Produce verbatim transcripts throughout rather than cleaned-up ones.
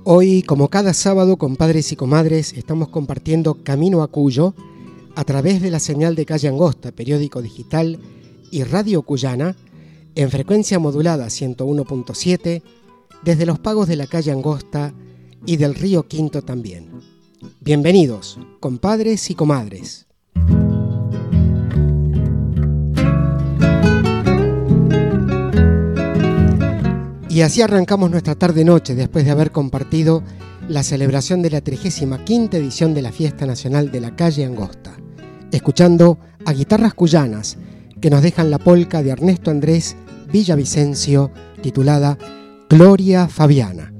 Hoy, como cada sábado, compadres y comadres, estamos compartiendo Camino a Cuyo a través de la señal de Calle Angosta, periódico digital y Radio Cuyana, en frecuencia modulada ciento uno punto siete, desde los pagos de la Calle Angosta y del Río Quinto también. Bienvenidos, compadres y comadres. Y así arrancamos nuestra tarde-noche después de haber compartido la celebración de la trigésima quinta edición de la Fiesta Nacional de la Calle Angosta, escuchando a guitarras cuyanas que nos dejan la polca de Ernesto Andrés Villavicencio titulada Gloria Fabiana.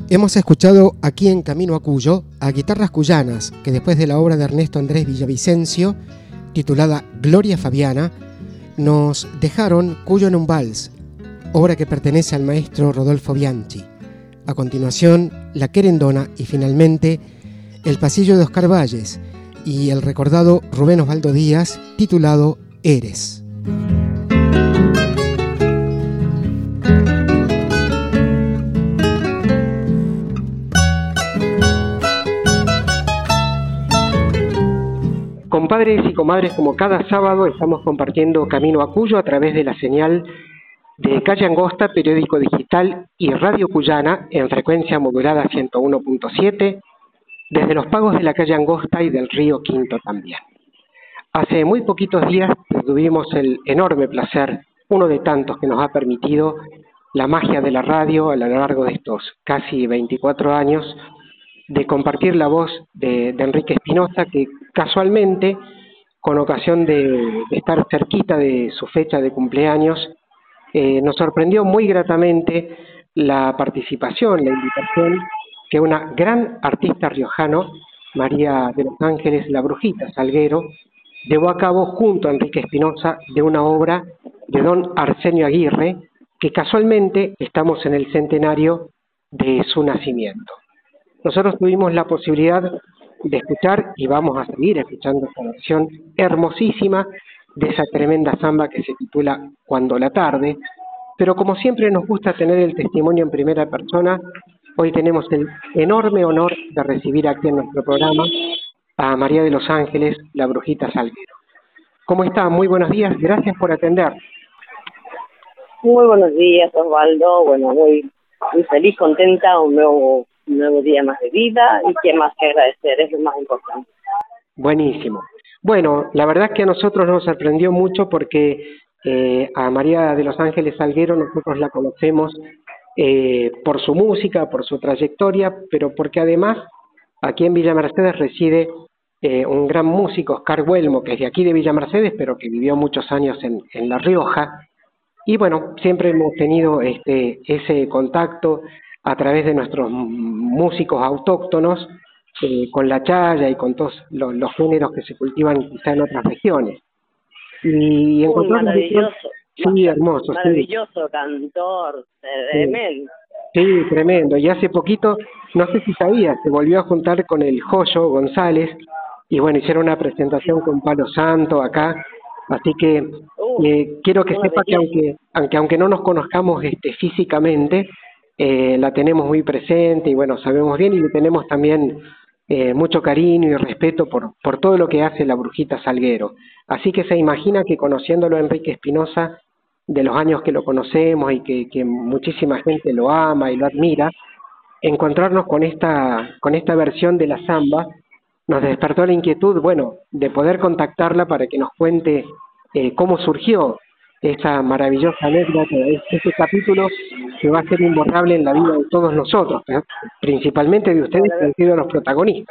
Hemos escuchado aquí en Camino a Cuyo a guitarras cuyanas que después de la obra de Ernesto Andrés Villavicencio, titulada Gloria Fabiana, nos dejaron Cuyo en un vals, obra que pertenece al maestro Rodolfo Bianchi. A continuación, La Querendona y finalmente El Pasillo de Oscar Valles y el recordado Rubén Osvaldo Díaz, titulado Eres. Compadres y comadres, como cada sábado estamos compartiendo Camino a Cuyo a través de la señal de Calle Angosta, periódico digital y Radio Cuyana en frecuencia modulada ciento uno punto siete, desde los pagos de la Calle Angosta y del Río Quinto también. Hace muy poquitos días tuvimos el enorme placer, uno de tantos que nos ha permitido la magia de la radio a lo largo de estos casi veinticuatro años, de compartir la voz de, de Enrique Espinosa, que casualmente, con ocasión de, de estar cerquita de su fecha de cumpleaños, eh, nos sorprendió muy gratamente la participación, la invitación que una gran artista riojano, María de los Ángeles La Brujita Salguero, llevó a cabo junto a Enrique Espinosa de una obra de don Arsenio Aguirre, que casualmente estamos en el centenario de su nacimiento. Nosotros tuvimos la posibilidad de escuchar y vamos a seguir escuchando esta versión hermosísima de esa tremenda samba que se titula Cuando la tarde, pero como siempre nos gusta tener el testimonio en primera persona, hoy tenemos el enorme honor de recibir aquí en nuestro programa a María de los Ángeles, La Brujita Salguero. ¿Cómo está? Muy buenos días, gracias por atender. Muy buenos días, Osvaldo. Bueno, muy, muy feliz, contenta, un nuevo, un nuevo día más de vida y qué más que agradecer, es lo más importante. Buenísimo. Bueno, la verdad es que a nosotros nos sorprendió mucho porque eh, a María de los Ángeles Salguero nosotros la conocemos eh, por su música, por su trayectoria, pero porque además aquí en Villa Mercedes reside eh, un gran músico, Oscar Huelmo, que es de aquí de Villa Mercedes, pero que vivió muchos años en, en La Rioja. Y bueno, siempre hemos tenido este, ese contacto a través de nuestros músicos autóctonos eh, con la chaya y con todos los, los géneros que se cultivan quizá en otras regiones. Y Uy, maravilloso. Sí, hermoso. Maravilloso, sí. Cantor, tremendo. Sí, tremendo. Y hace poquito, no sé si sabías, se volvió a juntar con el Joyo González y bueno, hicieron una presentación con Palo Santo acá. Así que uh, eh, quiero que sepa que aunque, aunque aunque no nos conozcamos este, físicamente, eh, la tenemos muy presente y bueno, sabemos bien y le tenemos también eh, mucho cariño y respeto por, por todo lo que hace la Brujita Salguero. Así que se imagina que conociéndolo a Enrique Espinosa, de los años que lo conocemos y que, que muchísima gente lo ama y lo admira, encontrarnos con esta, con esta versión de la samba nos despertó la inquietud, bueno, de poder contactarla para que nos cuente eh, cómo surgió esa maravillosa anécdota, este capítulo que va a ser imborrable en la vida de todos nosotros, ¿eh? Principalmente de ustedes que han sido los protagonistas.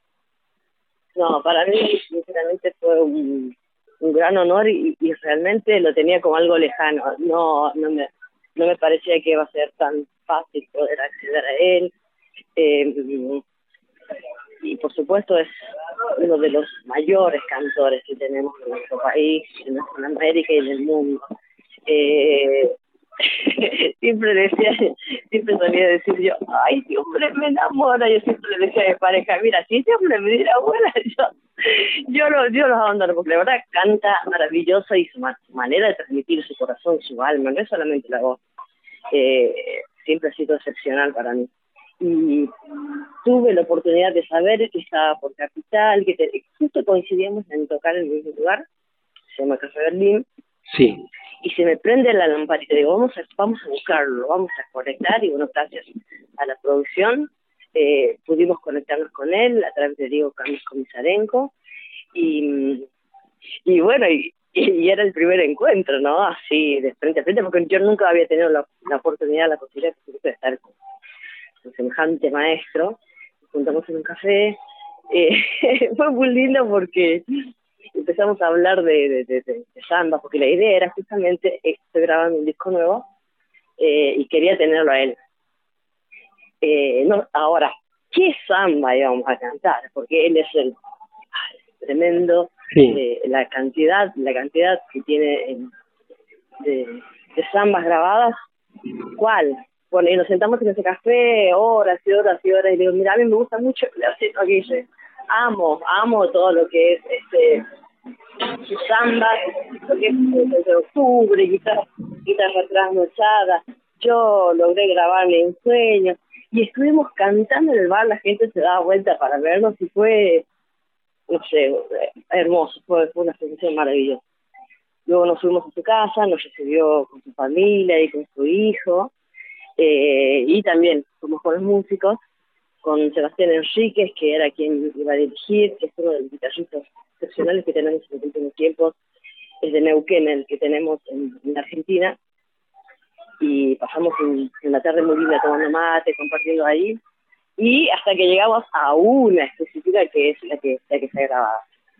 No, para mí sinceramente fue un, un gran honor y, y realmente lo tenía como algo lejano, no, no, me, no me parecía que iba a ser tan fácil poder acceder a él. Eh, y por supuesto es uno de los mayores cantores que tenemos en nuestro país, en nuestra América y en el mundo. Eh, siempre decía, siempre solía decir yo, ay, este hombre me enamora, yo siempre le decía a mi pareja, mira, si este hombre me diera buena, yo, yo lo, yo los abandono, porque la verdad canta maravilloso y su, su manera de transmitir su corazón, su alma, no es solamente la voz, eh, siempre ha sido excepcional para mí. Y tuve la oportunidad de saber que estaba por Capital, que te, justo coincidíamos en tocar en el mismo lugar, se llama Café Berlín. Sí. Y se me prende la lamparita, digo, vamos a, vamos a buscarlo, vamos a conectar, y bueno, gracias a la producción eh, pudimos conectarnos con él a través de Diego Carlos Comisarenko, y, y bueno, y, y era el primer encuentro, ¿no? Así, de frente a frente, porque yo nunca había tenido la, la oportunidad, la posibilidad de estar con un semejante maestro. Nos juntamos en un café, eh, fue muy lindo porque empezamos a hablar de, de, de, de, de samba, porque la idea era justamente, estoy grabando un disco nuevo eh, y quería tenerlo a él. Eh, no, ahora, ¿qué samba íbamos a cantar? Porque él es el ay, tremendo, Sí. eh, la cantidad, la cantidad que tiene en, de, de zambas grabadas, ¿cuál? Bueno, y nos sentamos en ese café horas y horas y horas y le digo, mira, a mí me gusta mucho el pedacito aquí, dice, amo, amo todo lo que es este su samba, lo que es el de octubre, guitarra, guitarra trasnochada. Yo logré grabarle un sueño y estuvimos cantando en el bar, la gente se daba vuelta para vernos y fue, no sé, hermoso, fue, fue una sensación maravillosa. Luego nos fuimos a su casa, nos recibió con su familia y con su hijo, eh, y también fuimos con los músicos, con Sebastián Enríquez, que era quien iba a dirigir, que es uno de los guitarristas excepcionales que tenemos en los últimos tiempos, es de Neuquén, el que tenemos en, en Argentina, y pasamos un, una tarde muy linda tomando mate, compartiendo ahí, y hasta que llegamos a una específica que es la que, la que está grabada.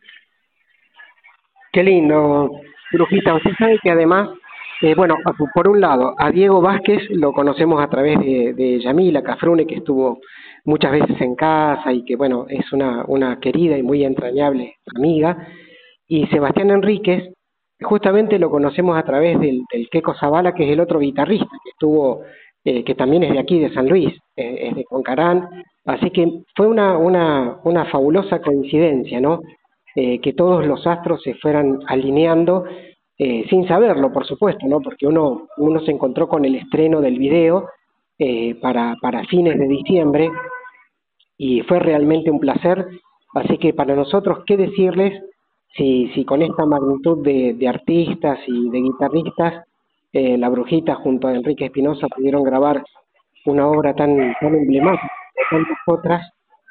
Qué lindo, Brujita. Usted sabe que además, eh, bueno, por un lado, a Diego Vázquez lo conocemos a través de, de Yamila Cafrune, que estuvo muchas veces en casa y que, bueno, es una, una querida y muy entrañable amiga. Y Sebastián Enríquez, justamente lo conocemos a través del, del Queco Zavala, que es el otro guitarrista que estuvo, eh, que también es de aquí, de San Luis, eh, es de Concarán. Así que fue una, una, una fabulosa coincidencia, ¿no? Eh, que todos los astros se fueran alineando, eh, sin saberlo, por supuesto, ¿no? Porque uno, uno se encontró con el estreno del video eh, para, para fines de diciembre y fue realmente un placer. Así que para nosotros, ¿qué decirles si, si con esta magnitud de, de artistas y de guitarristas, eh, La Brujita junto a Enrique Espinosa pudieron grabar una obra tan, tan emblemática, como tantas otras,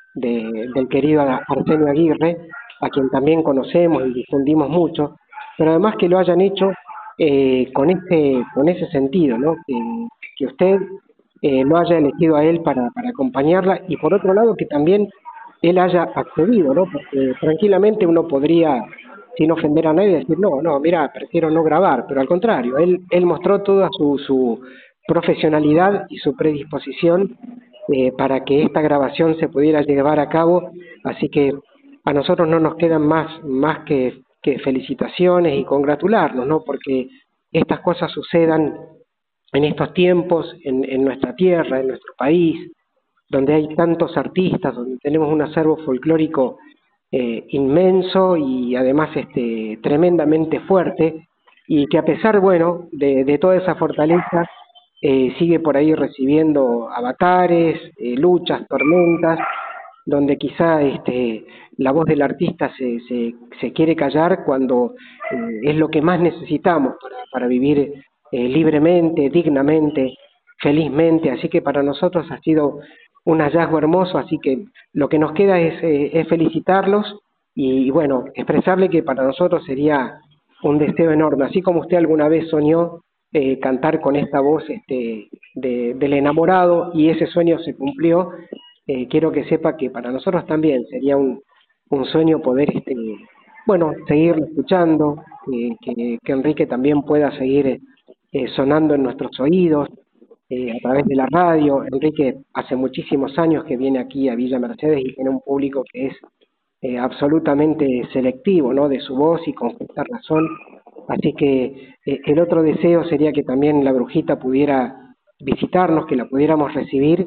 de, del querido Arsenio Aguirre, a quien también conocemos y difundimos mucho, pero además que lo hayan hecho eh, con ese con ese sentido, ¿no? Que, que usted eh, lo haya elegido a él para, para acompañarla y por otro lado que también él haya accedido, ¿no? Porque tranquilamente uno podría, sin ofender a nadie, decir, no, no, mira, prefiero no grabar, pero al contrario, él, él mostró toda su, su profesionalidad y su predisposición eh, para que esta grabación se pudiera llevar a cabo, así que a nosotros no nos quedan más, más que, que felicitaciones y congratularnos, ¿no? Porque estas cosas sucedan en estos tiempos, en, en nuestra tierra, en nuestro país, donde hay tantos artistas, donde tenemos un acervo folclórico eh, inmenso y además este, tremendamente fuerte, y que a pesar, bueno, de, de toda esa fortaleza, eh, sigue por ahí recibiendo avatares, eh, luchas, tormentas, donde quizá este, la voz del artista se, se, se quiere callar cuando eh, es lo que más necesitamos para, para vivir eh, libremente, dignamente, felizmente. Así que para nosotros ha sido un hallazgo hermoso, así que lo que nos queda es, eh, es felicitarlos y, y bueno, expresarle que para nosotros sería un deseo enorme, así como usted alguna vez soñó eh, cantar con esta voz este, de, del enamorado y ese sueño se cumplió. Eh, quiero que sepa que para nosotros también sería un, un sueño poder, este, bueno, seguirlo escuchando, eh, que, que Enrique también pueda seguir eh, sonando en nuestros oídos eh, a través de la radio. Enrique hace muchísimos años que viene aquí a Villa Mercedes y tiene un público que es eh, absolutamente selectivo, ¿no? De su voz y con justa razón. Así que eh, el otro deseo sería que también la Brujita pudiera visitarnos, que la pudiéramos recibir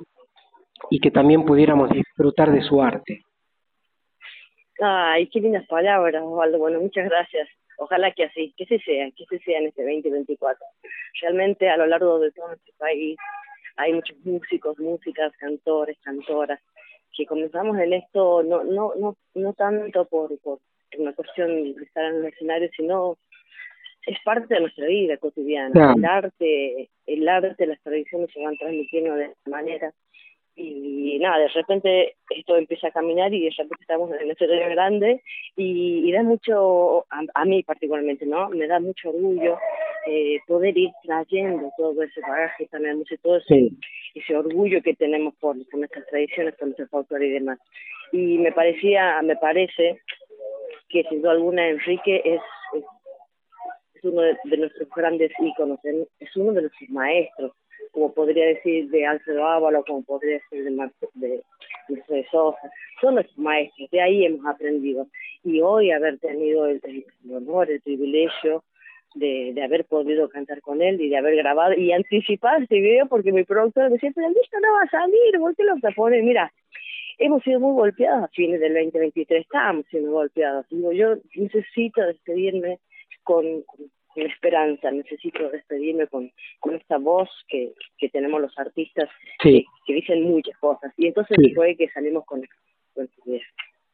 y que también pudiéramos disfrutar de su arte. Ay, qué lindas palabras, Osvaldo. Bueno, muchas gracias. Ojalá que así, que así sea, que así sea en este veinte veinticuatro. Realmente a lo largo de todo nuestro país hay muchos músicos, músicas, cantores, cantoras, que comenzamos en esto no no no no tanto por, por una cuestión de estar en el escenario, sino es parte de nuestra vida cotidiana. Claro. El arte, el arte, las tradiciones se van transmitiendo de esta manera. Y nada, de repente esto empieza a caminar y de repente estamos en el escenario grande y, y da mucho, a, a mí particularmente, ¿no? Me da mucho orgullo eh, poder ir trayendo todo ese bagaje también, mucho, todo ese, Sí. ese orgullo que tenemos por, por nuestras tradiciones, por nuestro folclore y demás. Y me parecía, me parece que sin duda alguna Enrique es, es, es uno de, de nuestros grandes íconos, es uno de nuestros maestros. como podría decir de Alfredo Ábalos, como podría decir de Marcelo de, de Sosa, son nuestros maestros, de ahí hemos aprendido. Y hoy haber tenido el, el honor, el privilegio de, de haber podido cantar con él y de haber grabado y anticipar este video, porque mi productor me decía, pero el disco no va a salir, ¿por qué lo pones? Mira, hemos sido muy golpeados a fines del veinte veintitrés, estábamos siendo golpeados. Digo, yo necesito despedirme con, con, con esperanza, necesito despedirme con, con esta voz que, que tenemos los artistas, sí. que, que dicen muchas cosas. Y entonces sí. fue que salimos con, con este video.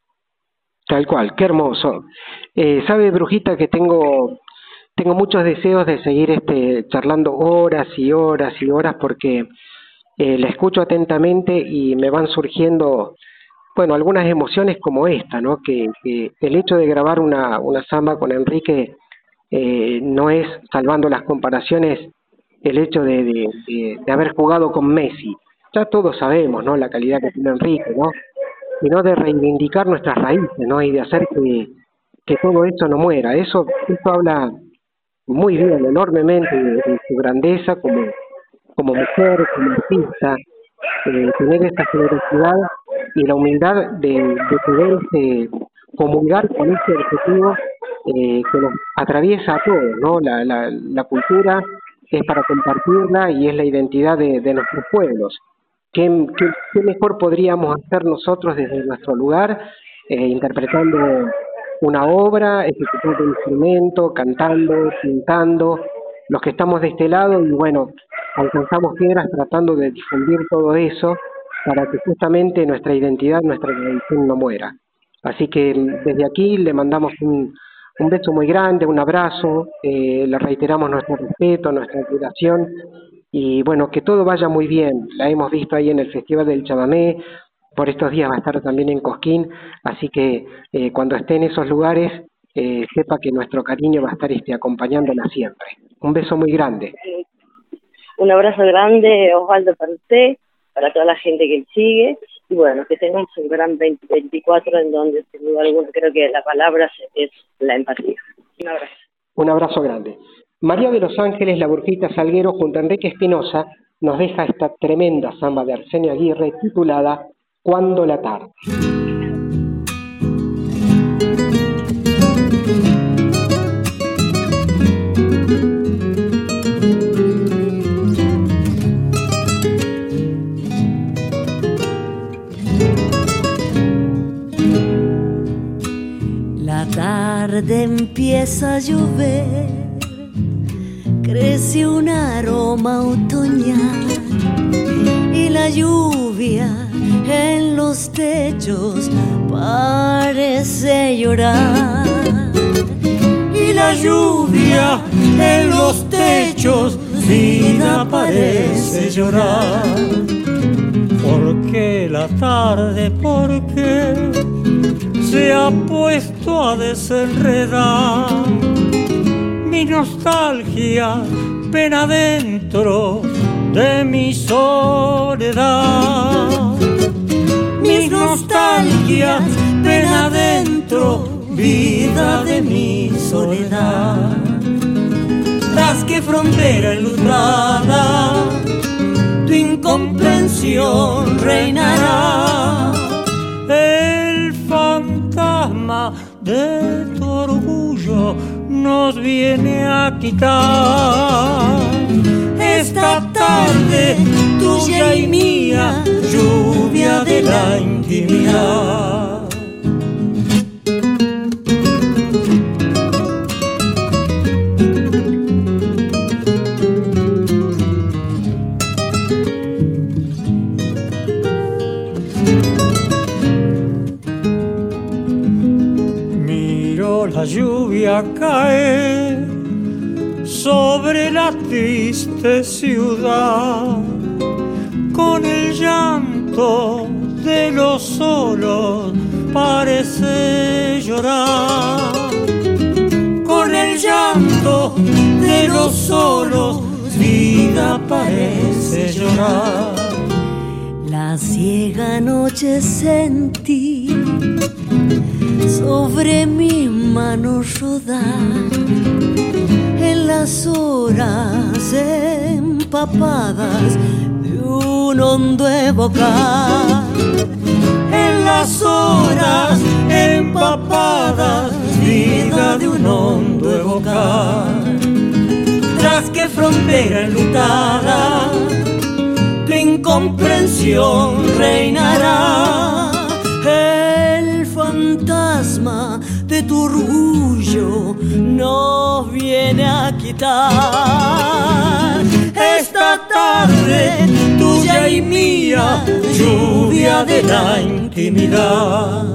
Tal cual, qué hermoso. Eh, ¿Sabe, Brujita, que tengo... Tengo muchos deseos de seguir este charlando horas y horas y horas porque eh, la escucho atentamente y me van surgiendo, bueno, algunas emociones como esta, ¿no? Que, que el hecho de grabar una, una samba con Enrique eh, no es, salvando las comparaciones, el hecho de, de, de, de haber jugado con Messi. Ya todos sabemos, ¿no? La calidad que tiene Enrique, ¿no? Sino de reivindicar nuestras raíces, ¿no? Y de hacer que, que todo eso no muera. Eso, eso habla muy bien, enormemente, de, de su grandeza como, como mujer, como artista, eh, tener esta generosidad y la humildad de, de poder este, comulgar con este objetivo eh, que nos atraviesa a todos, ¿no? La, la, la cultura es para compartirla y es la identidad de, de nuestros pueblos. ¿Qué, qué, qué mejor podríamos hacer nosotros desde nuestro lugar, eh, interpretando una obra, ejecutando un instrumento, cantando, pintando, los que estamos de este lado, y bueno, alcanzamos piedras tratando de difundir todo eso para que justamente nuestra identidad, nuestra tradición no muera. Así que desde aquí le mandamos un, un beso muy grande, un abrazo, eh, le reiteramos nuestro respeto, nuestra admiración, y bueno, que todo vaya muy bien. La hemos visto ahí en el Festival del Chamamé, por estos días va a estar también en Cosquín, así que eh, cuando esté en esos lugares, eh, sepa que nuestro cariño va a estar este, acompañándola siempre. Un beso muy grande. Un abrazo grande, Osvaldo, para usted, para toda la gente que sigue, y bueno, que tengamos un gran veinte veinticuatro en donde, sin duda alguna, creo que la palabra es la empatía. Un abrazo. Un abrazo grande. María de los Ángeles, la Brujita Salguero, junto a Enrique Espinosa, nos deja esta tremenda samba de Arsenio Aguirre titulada Cuando la tarde. La tarde empieza a llover, crece un aroma otoñal y la lluvia en los techos parece llorar. Y la lluvia en los techos, vida, parece llorar. Porque la tarde, porque se ha puesto a desenredar. Mi nostalgia pena dentro de mi soledad. Mis nostalgias ven adentro, vida de mi soledad. Tras que frontera enlutada, tu incomprensión reinará. El fantasma de tu orgullo nos viene a quitar. Esta tarde tuya y mía, lluvia de la intimidad. Miro la lluvia caer sobre la triste ciudad, con el llanto de los solos parece llorar. Con el llanto de los solos, vida parece llorar. La ciega noche sentí sobre mi mano rodar, en las horas en papadas de un hondo evocar. En las horas empapadas, vida de un hondo evocar. Tras que frontera enlutada, tu incomprensión reinará. El fantasma de tu orgullo nos viene a quitar esta tarde tuya y mía, lluvia de la intimidad.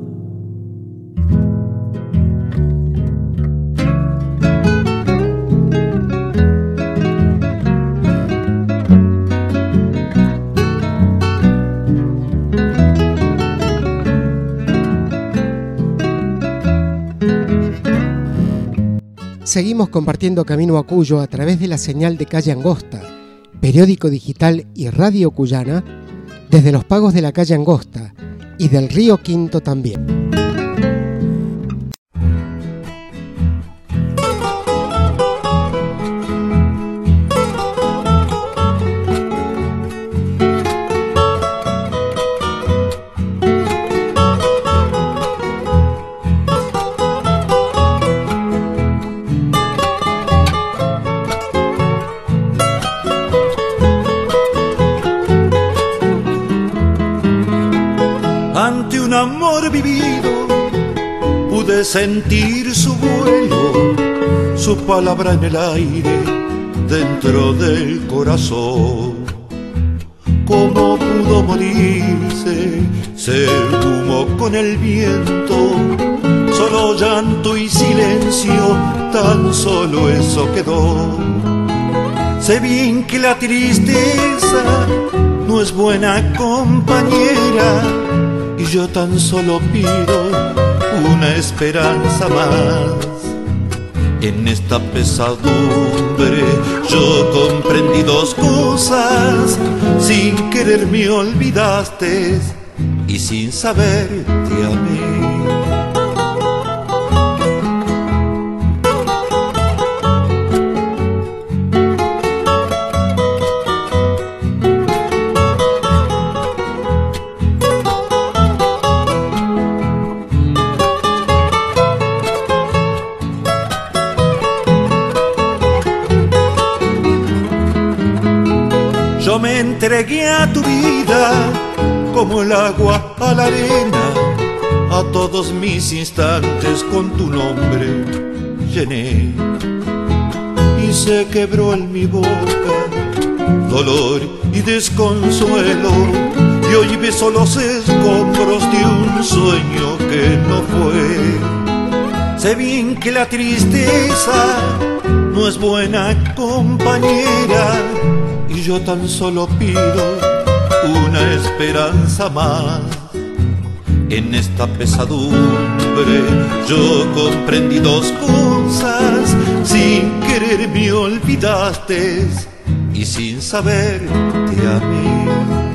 Seguimos compartiendo Camino a Cuyo a través de la señal de Calle Angosta, periódico digital y radio cuyana, desde los pagos de la Calle Angosta y del Río Quinto también. Sentir su vuelo, su palabra en el aire, dentro del corazón. ¿Cómo pudo morirse? Se esfumó con el viento, solo llanto y silencio, tan solo eso quedó. Sé bien que la tristeza no es buena compañera, y yo tan solo pido una esperanza más. En esta pesadumbre yo comprendí dos cosas. Sin querer me olvidaste y sin saber te amé. Entregué a tu vida como el agua a la arena, a todos mis instantes con tu nombre llené, y se quebró en mi boca dolor y desconsuelo, y hoy beso los escombros de un sueño que no fue. Sé bien que la tristeza no es buena compañera, y yo tan solo pido una esperanza más. En esta pesadumbre yo comprendí dos cosas. Sin querer me olvidaste y sin saber te amé.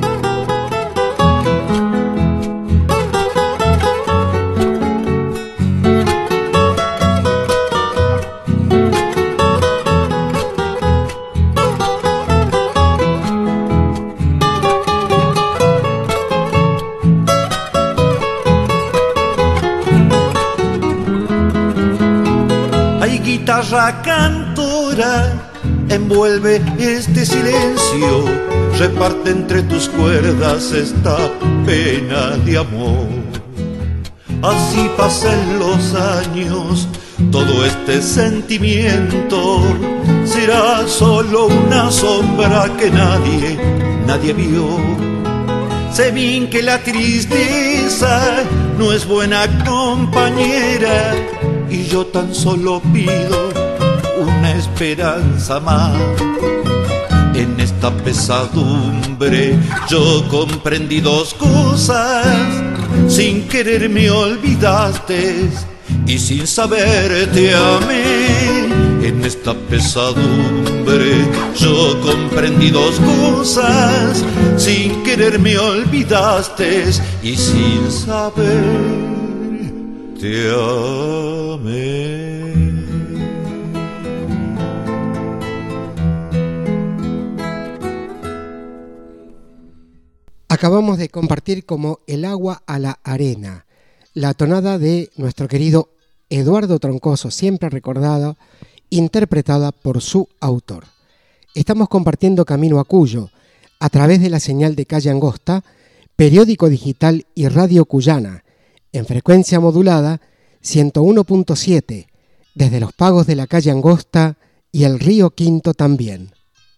Guitarra cantora envuelve este silencio, reparte entre tus cuerdas esta pena de amor. Así pasan los años, todo este sentimiento será solo una sombra que nadie, nadie vio. Sé bien que la tristeza no es buena compañera, y yo tan solo pido una esperanza más. En esta pesadumbre yo comprendí dos cosas. Sin querer me olvidaste y sin saber te amé. En esta pesadumbre yo comprendí dos cosas. Sin querer me olvidaste y sin saber te amé. Acabamos de compartir como El agua a la arena, la tonada de nuestro querido Eduardo Troncoso, siempre recordado, interpretada por su autor. Estamos compartiendo Camino a Cuyo a través de la señal de Calle Angosta, periódico digital y radio cuyana, en frecuencia modulada ciento uno punto siete, desde los pagos de la Calle Angosta y el Río Quinto también.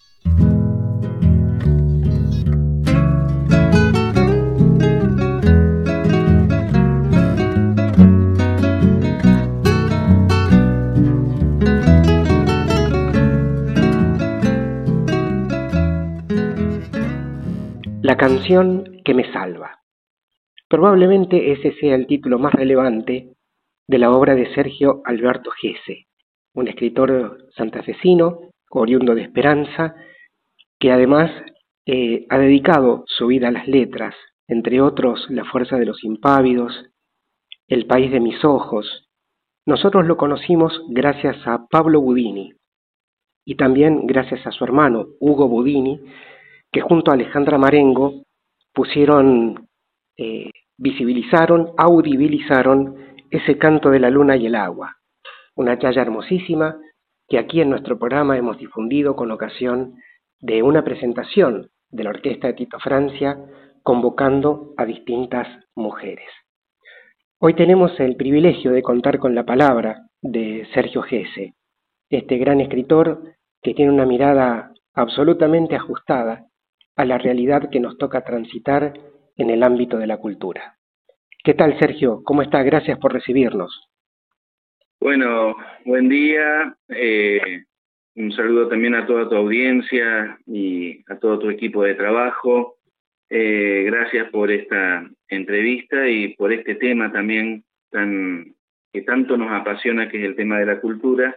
La canción que me salva. Probablemente ese sea el título más relevante de la obra de Sergio Alberto Gese, un escritor santafesino, oriundo de Esperanza, que además eh, ha dedicado su vida a las letras, entre otros La fuerza de los impávidos, El país de mis ojos. Nosotros lo conocimos gracias a Pablo Budini y también gracias a su hermano Hugo Budini, que junto a Alejandra Marengo pusieron, eh, visibilizaron, audibilizaron ese canto de la luna y el agua, una chaya hermosísima que aquí en nuestro programa hemos difundido con ocasión de una presentación de la Orquesta de Tito Francia convocando a distintas mujeres. Hoy tenemos el privilegio de contar con la palabra de Sergio Gese, este gran escritor que tiene una mirada absolutamente ajustada a la realidad que nos toca transitar en el ámbito de la cultura. ¿Qué tal, Sergio? ¿Cómo está? Gracias por recibirnos. Bueno, buen día. Eh, un saludo también a toda tu audiencia y a todo tu equipo de trabajo. Eh, gracias por esta entrevista y por este tema también tan que tanto nos apasiona, que es el tema de la cultura,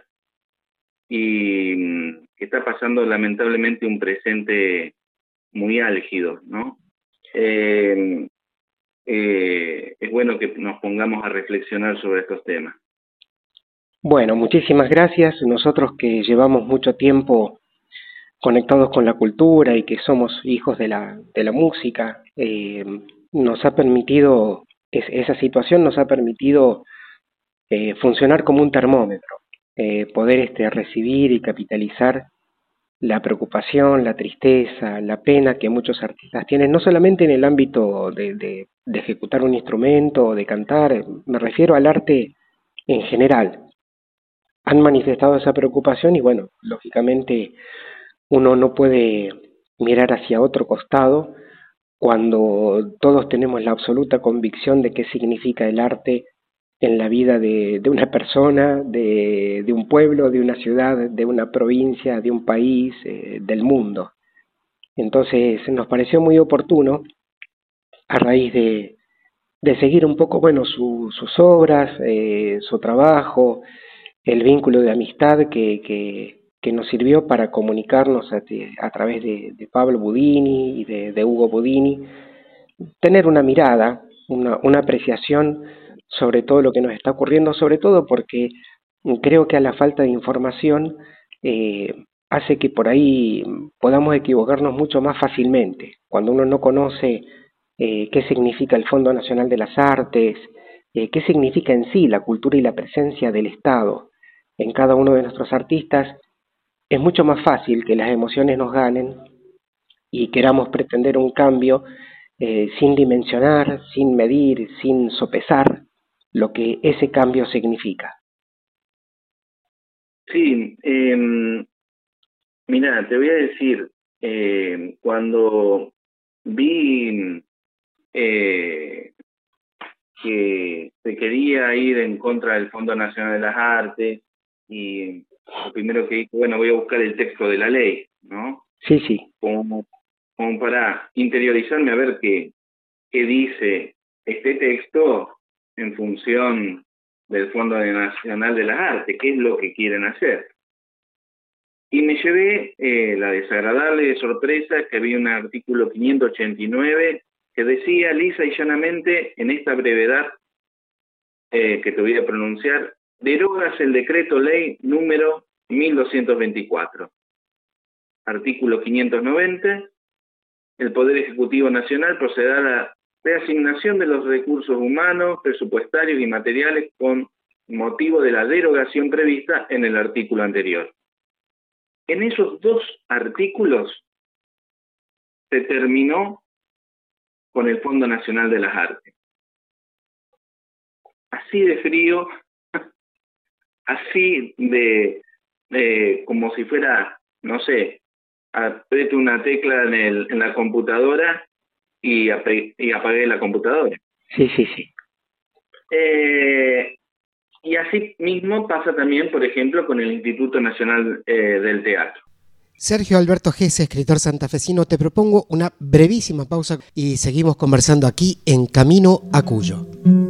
y que está pasando lamentablemente un presente muy álgido, ¿no? Eh, eh, es bueno que nos pongamos a reflexionar sobre estos temas. Bueno, muchísimas gracias. Nosotros que llevamos mucho tiempo conectados con la cultura y que somos hijos de la, de la música, eh, nos ha permitido, es, esa situación nos ha permitido eh, funcionar como un termómetro, eh, poder este, recibir y capitalizar la preocupación, la tristeza, la pena que muchos artistas tienen, no solamente en el ámbito de, de, de ejecutar un instrumento o de cantar, me refiero al arte en general. Han manifestado esa preocupación y bueno, lógicamente uno no puede mirar hacia otro costado cuando todos tenemos la absoluta convicción de qué significa el arte en la vida de, de una persona, de, de un pueblo, de una ciudad, de una provincia, de un país, eh, del mundo. Entonces nos pareció muy oportuno, a raíz de, de seguir un poco, bueno, su, sus obras, eh, su trabajo, el vínculo de amistad que, que, que nos sirvió para comunicarnos a, a través de, de Pablo Budini y de, de Hugo Budini, tener una mirada, una, una apreciación sobre todo lo que nos está ocurriendo, sobre todo porque creo que a la falta de información eh, hace que por ahí podamos equivocarnos mucho más fácilmente. Cuando uno no conoce eh, qué significa el Fondo Nacional de las Artes, eh, qué significa en sí la cultura y la presencia del Estado en cada uno de nuestros artistas, es mucho más fácil que las emociones nos ganen y queramos pretender un cambio eh, sin dimensionar, sin medir, sin sopesar lo que ese cambio significa. Sí, eh, mira, te voy a decir, eh, cuando vi eh, que se quería ir en contra del Fondo Nacional de las Artes, y lo primero que dije, bueno, voy a buscar el texto de la ley, ¿no? Sí, sí. Como, como para interiorizarme a ver qué, qué dice este texto en función del Fondo Nacional de las Artes, qué es lo que quieren hacer. Y me llevé eh, la desagradable sorpresa que había un artículo quinientos ochenta y nueve que decía lisa y llanamente, en esta brevedad eh, que te voy a pronunciar, derogas el decreto ley número mil doscientos veinticuatro. Artículo quinientos noventa, el Poder Ejecutivo Nacional procederá a la reasignación de los recursos humanos, presupuestarios y materiales con motivo de la derogación prevista en el artículo anterior. En esos dos artículos se terminó con el Fondo Nacional de las Artes. Así de frío, así de, de como si fuera, no sé, apriete una tecla en, el, en la computadora y, apague, y apagué la computadora. Sí, sí, sí. Eh, y así mismo pasa también, por ejemplo, con el Instituto Nacional eh, del Teatro. Sergio Alberto Gese, escritor santafesino, te propongo una brevísima pausa y seguimos conversando aquí en Camino a Cuyo.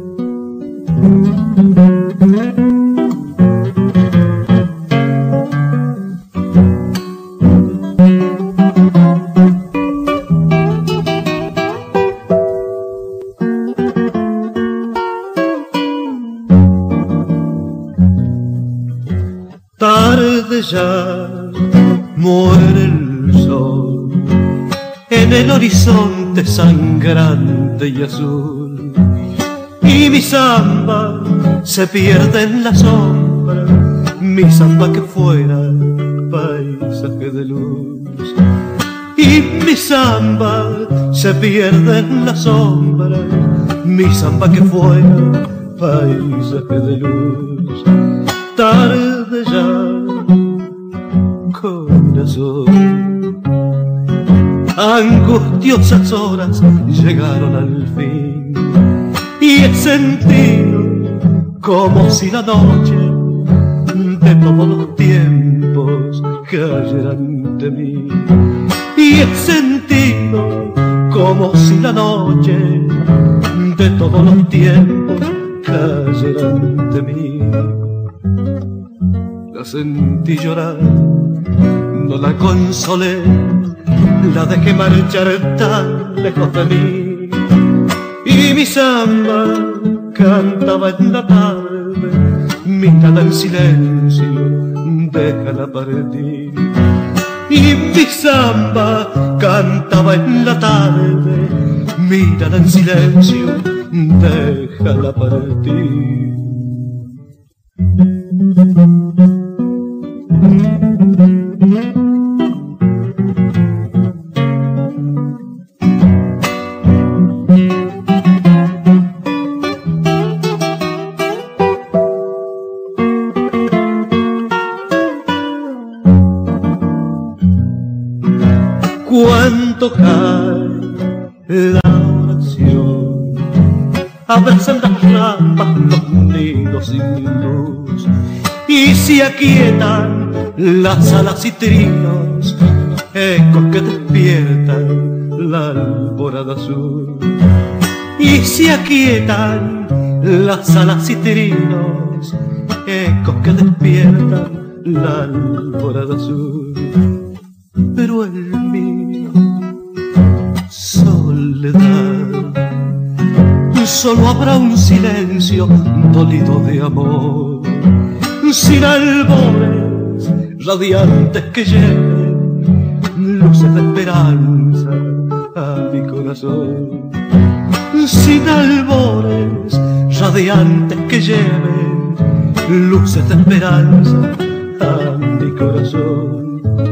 Tarde ya, muere el sol en el horizonte sangrante y azul, y mi samba se pierde en la sombra, mi samba que fuera paisaje de luz, y mi samba se pierde en la sombra, mi samba que fuera paisaje de luz. Tarde ya, corazón, angustiosas horas llegaron al fin, y he sentido como si la noche de todos los tiempos cayera ante mí, y he sentido como si la noche de todos los tiempos cayera ante mí. La sentí llorar, no la consolé, la dejé marchar tan lejos de mí, y mi samba cantaba en la tarde, mírala en silencio, déjala partir, y mi samba cantaba en la tarde, mírala en silencio, déjala partir. Cuánto cae la oración, abrazan las ramas los nidos sin luz, y se aquietan las alas y trinos, ecos que despiertan la alborada azul, y se aquietan las alas y trinos, ecos que despiertan la alborada azul. Pero en mi soledad solo habrá un silencio dolido de amor, sin albores radiantes que lleven luces de esperanza a mi corazón, sin albores radiantes que lleven luces de esperanza a mi corazón.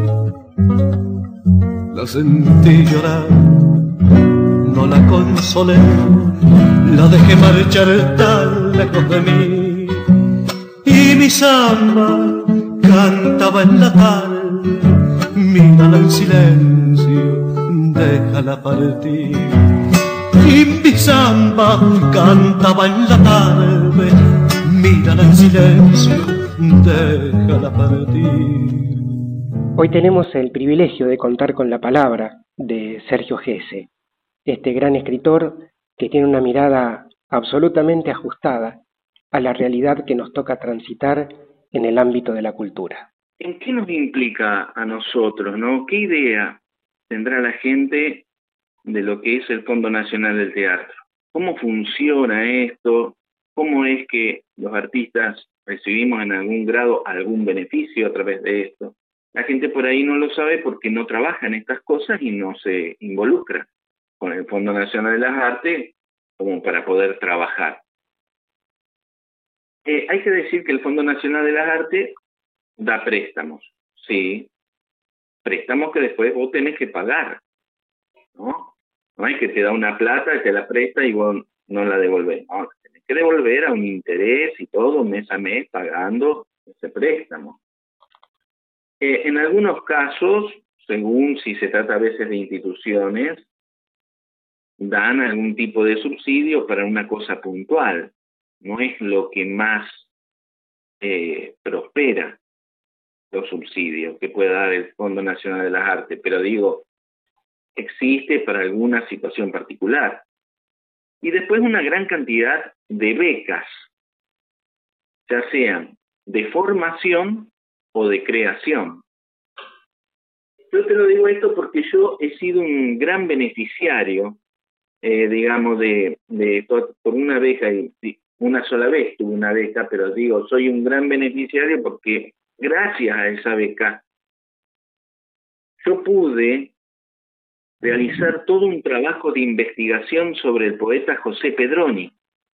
La sentí llorar, no la consolé, la dejé marchar tan lejos de mí, y mi samba cantaba en la tarde, mírala en silencio, déjala partir, y mi samba cantaba en la tarde, mírala en silencio, déjala partir. Hoy tenemos el privilegio de contar con la palabra de Sergio Gese, este gran escritor que tiene una mirada absolutamente ajustada a la realidad que nos toca transitar en el ámbito de la cultura. ¿En qué nos implica a nosotros, no? ¿Qué idea tendrá la gente de lo que es el Fondo Nacional del Teatro? ¿Cómo funciona esto? ¿Cómo es que los artistas recibimos en algún grado algún beneficio a través de esto? La gente por ahí no lo sabe porque no trabaja en estas cosas y no se involucra con el Fondo Nacional de las Artes como para poder trabajar. Eh, hay que decir que el Fondo Nacional de las Artes da préstamos, sí, préstamos que después vos tenés que pagar, ¿no? No es que te da una plata, te la presta y vos no la devolvés, no, tenés que devolver a un interés y todo, mes a mes, pagando ese préstamo. Eh, en algunos casos, según si se trata a veces de instituciones, dan algún tipo de subsidio para una cosa puntual. No es lo que más eh, prospera, los subsidios que puede dar el Fondo Nacional de las Artes, pero digo, existe para alguna situación particular. Y después una gran cantidad de becas, ya sean de formación o de creación. Yo te lo digo esto porque yo he sido un gran beneficiario, eh, digamos, de, de por una beca, y una sola vez tuve una beca, pero digo, soy un gran beneficiario porque gracias a esa beca yo pude realizar todo un trabajo de investigación sobre el poeta José Pedroni.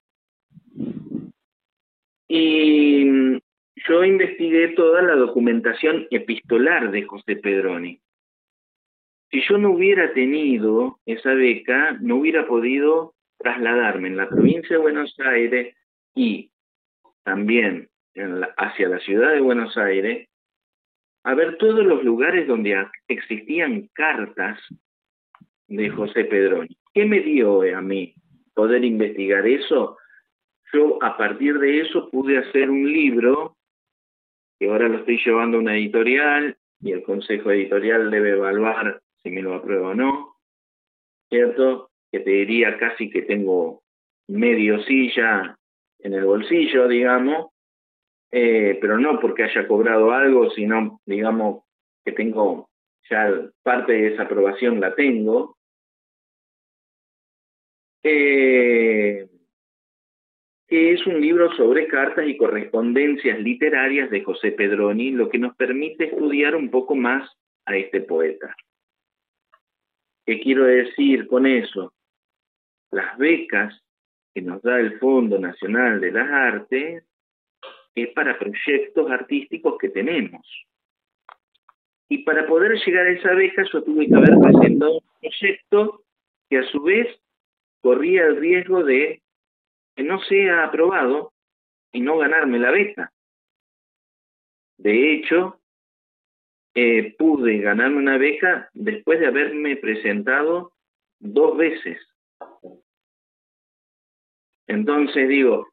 Y yo investigué toda la documentación epistolar de José Pedroni. Si yo no hubiera tenido esa beca, no hubiera podido trasladarme en la provincia de Buenos Aires y también en la, hacia la ciudad de Buenos Aires, a ver todos los lugares donde existían cartas de José Pedroni. ¿Qué me dio a mí poder investigar eso? Yo a partir de eso pude hacer un libro, que ahora lo estoy llevando a una editorial, y el consejo editorial debe evaluar si me lo aprueba o no, ¿cierto? Que te diría casi que tengo medio silla en el bolsillo, digamos, eh, pero no porque haya cobrado algo, sino, digamos, que tengo ya parte de esa aprobación la tengo. Eh, que es un libro sobre cartas y correspondencias literarias de José Pedroni, lo que nos permite estudiar un poco más a este poeta. ¿Qué quiero decir con eso? Las becas que nos da el Fondo Nacional de las Artes es para proyectos artísticos que tenemos. Y para poder llegar a esa beca yo tuve que haber presentado un proyecto que a su vez corría el riesgo de que no sea aprobado y no ganarme la beca. De hecho, eh, pude ganarme una beca después de haberme presentado dos veces. Entonces digo,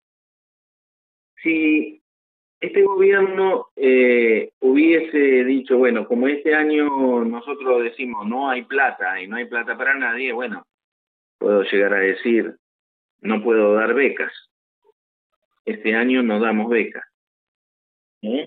si este gobierno eh, hubiese dicho, bueno, como este año nosotros decimos no hay plata y no hay plata para nadie, bueno, puedo llegar a decir, no puedo dar becas. Este año no damos becas. ¿Eh?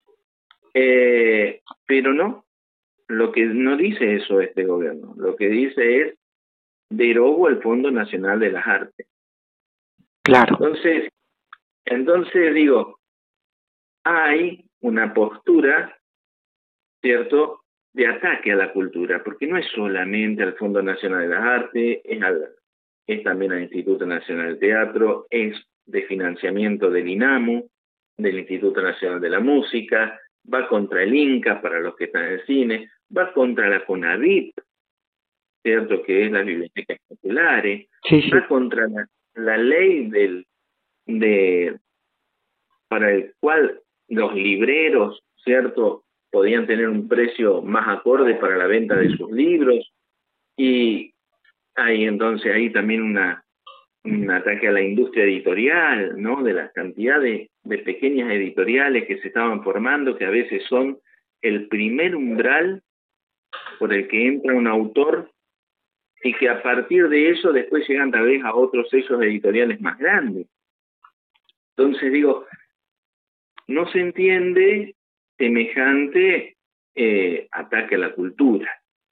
Eh, pero no, lo que no dice eso este gobierno. Lo que dice es, derogo el Fondo Nacional de las Artes. Claro. Entonces, entonces digo, hay una postura, ¿cierto?, de ataque a la cultura, porque no es solamente al Fondo Nacional de las Artes, es, al, es también al Instituto Nacional del Teatro, es de financiamiento del INAMU, del Instituto Nacional de la Música, va contra el INCA para los que están en el cine, va contra la CONAVIP, ¿cierto?, que es las bibliotecas populares, sí, sí. va contra la, la ley del, de, para el cual los libreros, ¿cierto?, podían tener un precio más acorde para la venta de sus libros, y hay entonces ahí también una, un ataque a la industria editorial, ¿no?, de la cantidad de, de pequeñas editoriales que se estaban formando, que a veces son el primer umbral por el que entra un autor y que a partir de eso después llegan tal vez a otros sellos editoriales más grandes. Entonces digo, no se entiende semejante eh, ataque a la cultura.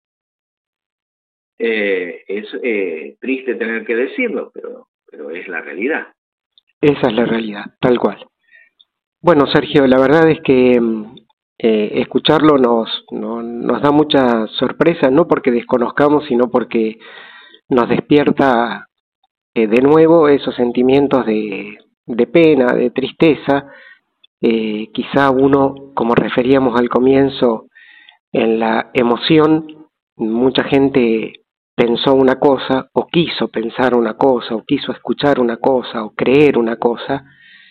Eh, es eh, triste tener que decirlo, pero, pero es la realidad. Esa es la realidad, tal cual. Bueno, Sergio, la verdad es que eh, escucharlo nos, no, nos da mucha sorpresa, no porque desconozcamos, sino porque nos despierta eh, de nuevo esos sentimientos de, de pena, de tristeza. Eh, quizá uno, como referíamos al comienzo, en la emoción, mucha gente pensó una cosa, o quiso pensar una cosa, o quiso escuchar una cosa, o creer una cosa,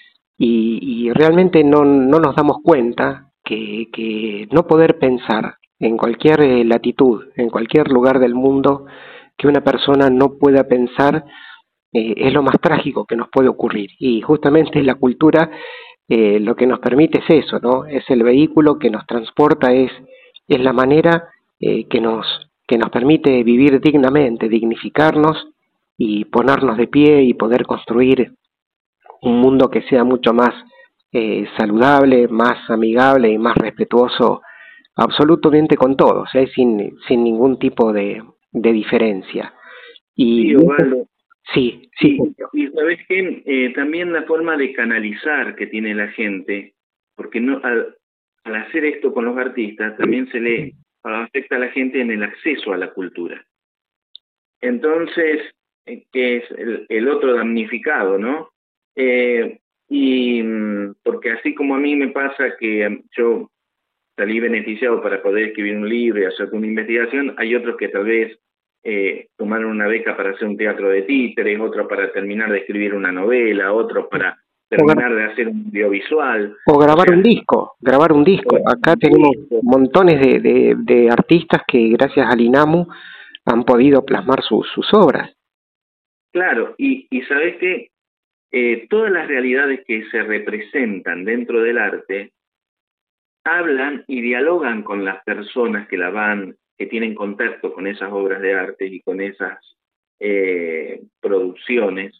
y, y realmente no, no nos damos cuenta que, que no poder pensar en cualquier eh, latitud, en cualquier lugar del mundo, que una persona no pueda pensar, eh, es lo más trágico que nos puede ocurrir. Y justamente la cultura eh, lo que nos permite es eso, ¿no? Es el vehículo que nos transporta, es, es la manera eh, que nos que nos permite vivir dignamente, dignificarnos y ponernos de pie y poder construir un mundo que sea mucho más eh, saludable, más amigable y más respetuoso absolutamente con todos, ¿eh? sin, sin ningún tipo de, de diferencia. Y, sí, Osvaldo. Sí, sí. Y, y sabes qué, eh, también la forma de canalizar que tiene la gente, porque no al, al hacer esto con los artistas también se le afecta a la gente en el acceso a la cultura. Entonces, eh, que es el, el otro damnificado, ¿no? Eh, y porque así como a mí me pasa que yo salí beneficiado para poder escribir un libro y hacer una investigación, hay otros que tal vez eh, tomaron una beca para hacer un teatro de títeres, otro para terminar de escribir una novela, otro para terminar de hacer un audiovisual. O grabar o sea, un disco, grabar un disco. Acá un tenemos disco. montones de, de, de artistas que gracias al INAMU han podido plasmar su, sus obras. Claro, y, y sabes que eh, todas las realidades que se representan dentro del arte hablan y dialogan con las personas que la van, que tienen contacto con esas obras de arte y con esas eh, producciones,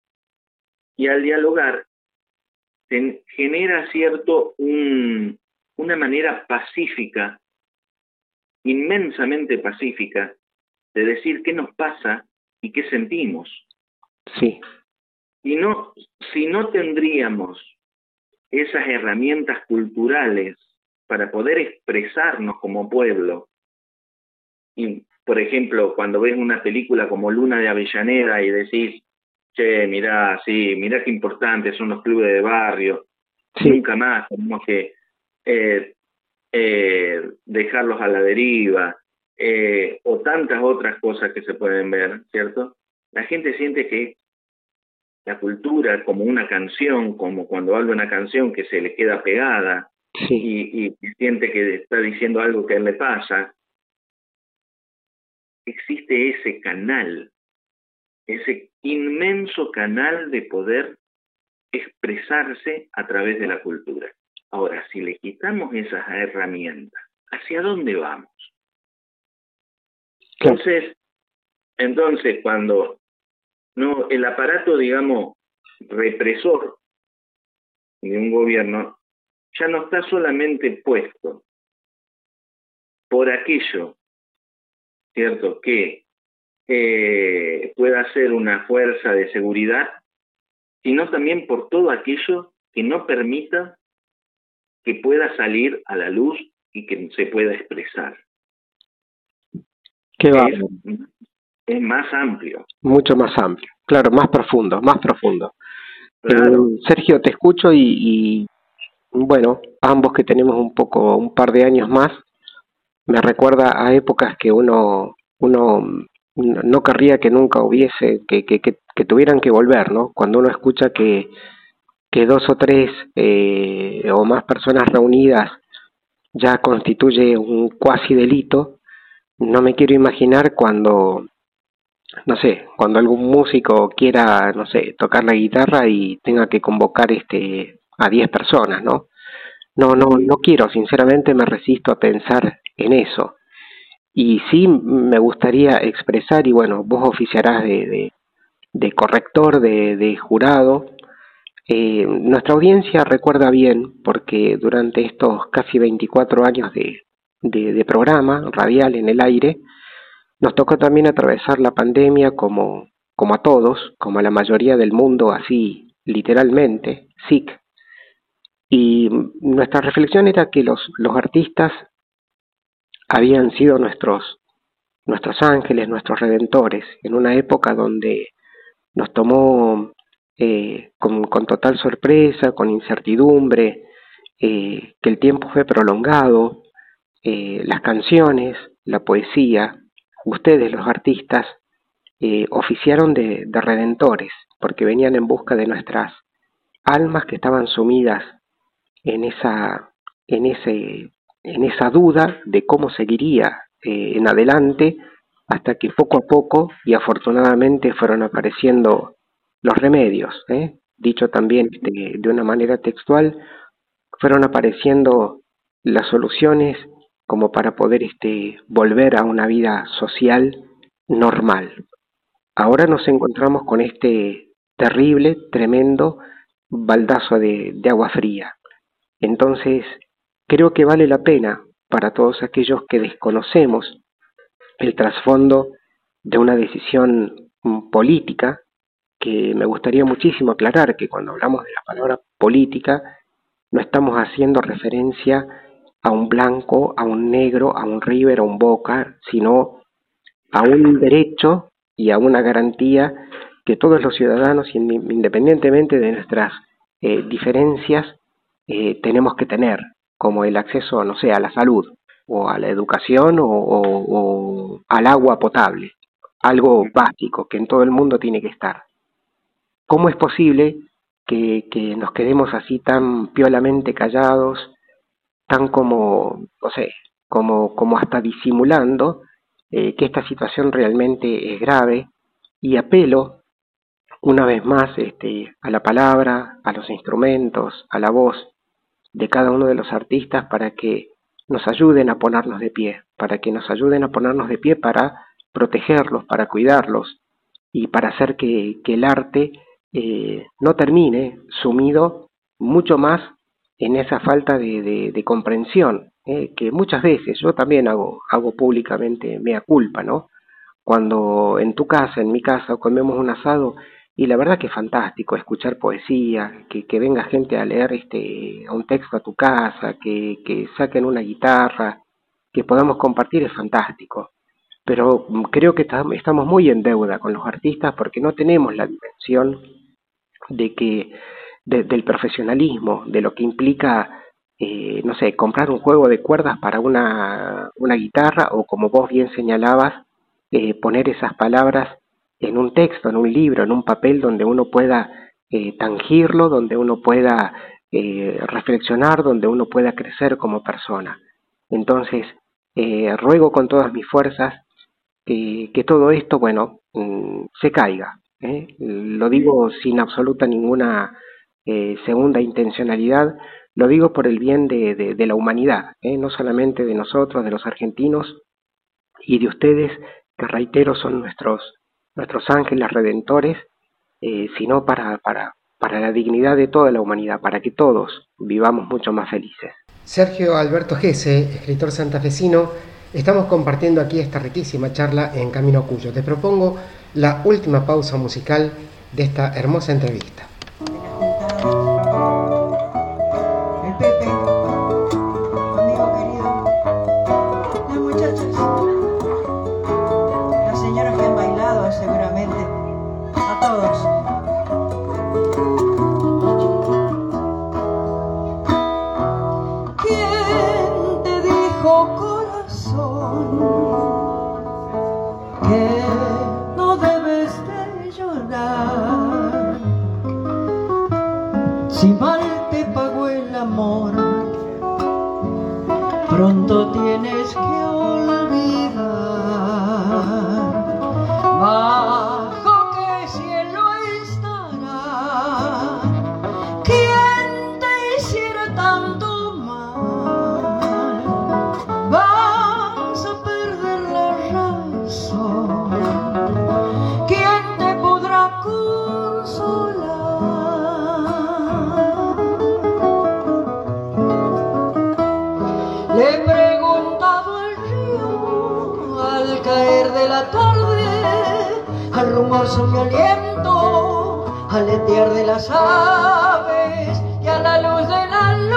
y al dialogar se genera cierto un, una manera pacífica, inmensamente pacífica, de decir qué nos pasa y qué sentimos. Sí. Y no, si no tendríamos esas herramientas culturales para poder expresarnos como pueblo, y por ejemplo, cuando ves una película como Luna de Avellaneda y decís, che, mirá, sí, mirá qué importantes son los clubes de barrio, sí. Nunca más tenemos que eh, eh, dejarlos a la deriva, eh, o tantas otras cosas que se pueden ver, ¿cierto? La gente siente que la cultura como una canción, como cuando habla una canción que se le queda pegada, sí. y, y siente que está diciendo algo que a él le pasa. Existe ese canal, ese inmenso canal de poder expresarse a través de la cultura. Ahora, si le quitamos esas herramientas, ¿hacia dónde vamos? Entonces, entonces cuando no el aparato, digamos, represor de un gobierno ya no está solamente puesto por aquello, ¿cierto?, que eh, pueda ser una fuerza de seguridad, sino también por todo aquello que no permita que pueda salir a la luz y que se pueda expresar. Qué va. Es, es más amplio. Mucho más amplio, claro, más profundo, más profundo. Claro. Eh, Sergio, te escucho y, y bueno, ambos que tenemos un poco, un par de años más, me recuerda a épocas que uno uno no querría que nunca hubiese, que, que, que, que tuvieran que volver, ¿no? Cuando uno escucha que, que dos o tres eh, o más personas reunidas ya constituye un cuasi delito, no me quiero imaginar cuando, no sé, cuando algún músico quiera, no sé, tocar la guitarra y tenga que convocar este a diez personas, ¿no? No, no, no quiero, sinceramente me resisto a pensar en eso. Y sí me gustaría expresar, y bueno, vos oficiarás de, de, de corrector, de, de jurado. Eh, nuestra audiencia recuerda bien, porque durante estos casi veinticuatro años de, de, de programa radial en el aire, nos tocó también atravesar la pandemia como, como a todos, como a la mayoría del mundo, así literalmente, sick. Y nuestra reflexión era que los, los artistas habían sido nuestros, nuestros ángeles, nuestros redentores, en una época donde nos tomó eh, con, con total sorpresa, con incertidumbre, eh, que el tiempo fue prolongado, eh, las canciones, la poesía, ustedes los artistas eh, oficiaron de, de redentores, porque venían en busca de nuestras almas que estaban sumidas en esa, en ese, en esa duda de cómo seguiría eh, en adelante, hasta que poco a poco y afortunadamente fueron apareciendo los remedios, ¿eh? Dicho también de, de una manera textual, fueron apareciendo las soluciones como para poder este, volver a una vida social normal. Ahora nos encontramos con este terrible, tremendo baldazo de, de agua fría. Entonces, creo que vale la pena para todos aquellos que desconocemos el trasfondo de una decisión política, que me gustaría muchísimo aclarar que cuando hablamos de la palabra política no estamos haciendo referencia a un blanco, a un negro, a un River, a un Boca, sino a un derecho y a una garantía que todos los ciudadanos, independientemente de nuestras eh, diferencias, eh, tenemos que tener, como el acceso, no sé, a la salud, o a la educación, o, o, o al agua potable, algo básico que en todo el mundo tiene que estar. ¿Cómo es posible que, que nos quedemos así tan piolamente callados, tan como, no sé, como, como hasta disimulando eh, que esta situación realmente es grave? Y apelo una vez más este, a la palabra, a los instrumentos, a la voz de cada uno de los artistas para que nos ayuden a ponernos de pie, para que nos ayuden a ponernos de pie para protegerlos, para cuidarlos y para hacer que, que el arte eh, no termine sumido mucho más en esa falta de, de, de comprensión, eh, que muchas veces yo también hago, hago públicamente mea culpa, ¿no? Cuando en tu casa, en mi casa, comemos un asado, y la verdad que es fantástico escuchar poesía, que, que venga gente a leer este un texto a tu casa, que, que saquen una guitarra, que podamos compartir, es fantástico. Pero creo que estamos muy en deuda con los artistas porque no tenemos la dimensión de que de, del profesionalismo, de lo que implica, eh, no sé, comprar un juego de cuerdas para una, una guitarra, o como vos bien señalabas, eh, poner esas palabras en un texto, en un libro, en un papel donde uno pueda eh, tangirlo, donde uno pueda eh, reflexionar, donde uno pueda crecer como persona. Entonces, eh, ruego con todas mis fuerzas que, que todo esto, bueno, mmm, se caiga. ¿eh? Lo digo sin absoluta ninguna eh, segunda intencionalidad, lo digo por el bien de, de, de la humanidad, ¿eh? no solamente de nosotros, de los argentinos y de ustedes, que reitero son nuestros nuestros ángeles redentores, eh, sino para, para, para la dignidad de toda la humanidad, para que todos vivamos mucho más felices. Sergio Alberto Gese, escritor santafesino, estamos compartiendo aquí esta riquísima charla en Camino a Cuyo. Te propongo la última pausa musical de esta hermosa entrevista. Si mal te pagó el amor, pronto tienes que olvidar. Bajo qué cielo estará quien te hiciera tanto mal. Vas a perder la razón. ¿Quién te podrá consolar? Le he preguntado al río al caer de la tarde, al rumoso mi aliento, al aletear de las aves y a la luz de la luna.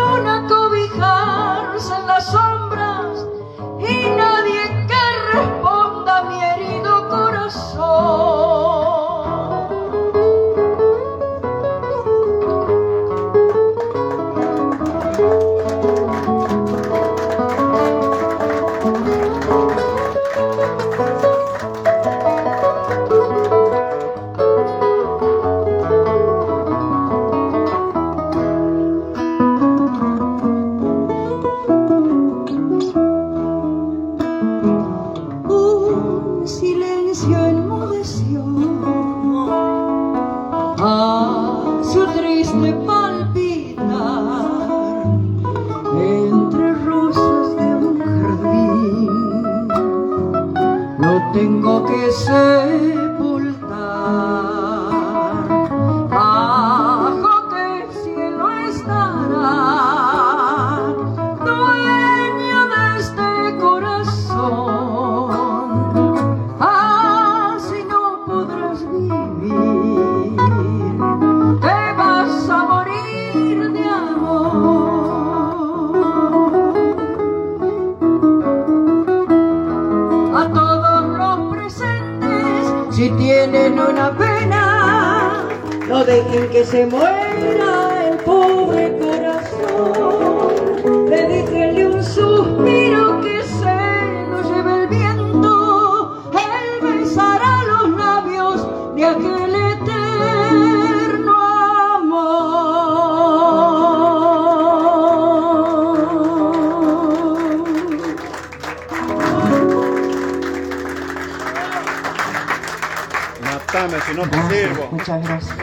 tengo que sepultar. Bajo qué cielo estará, dueño de este corazón. Así no podrás vivir, te vas a morir de amor. A todos los presentes, si tienen una pena, no dejen que se muera el pobre corazón. Dedíquenle un suspiro que se lo lleve el viento. Él besará los labios de aquel eterno amor. Matame si no te sirvo. Muchas gracias.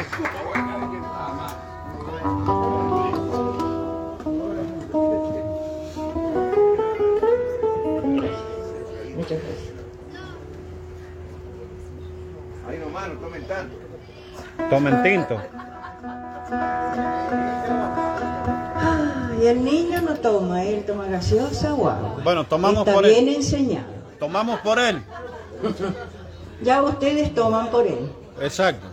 Muchas gracias. Ahí nomás, no tomen tanto. Tomen tinto. Y el niño no toma, él toma gaseosa o agua. Bueno, tomamos Está por bien él. enseñado. Tomamos por él. Ya ustedes toman por él. Exacto.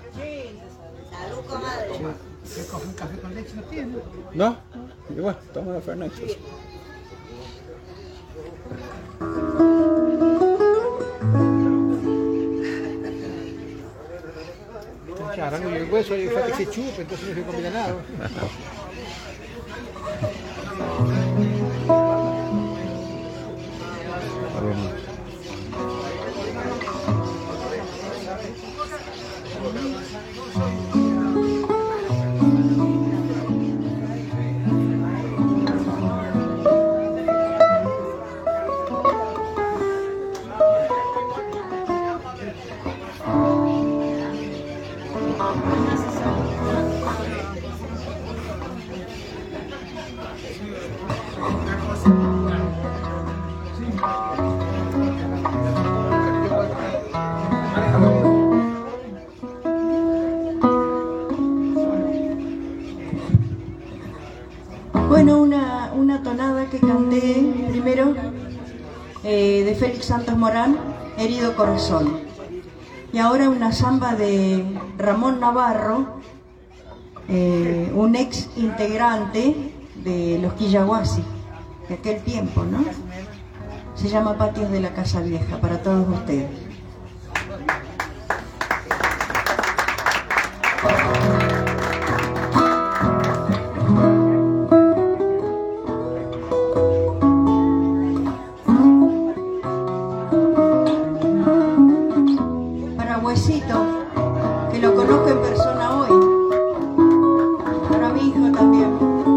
¿Un café con leche no tiene? No, igual, toma de Fernández. Charango y el hueso, hay que se chupe, entonces no se combina nada. Bueno, una, una tonada que canté primero eh, de Félix Santos Morán, Herido Corazón. Y ahora una samba de Ramón Navarro, eh, un ex integrante de los Quillahuasi, de aquel tiempo, ¿no? Se llama Patios de la Casa Vieja, para todos ustedes. Que lo conozco en persona hoy, para mi hijo también.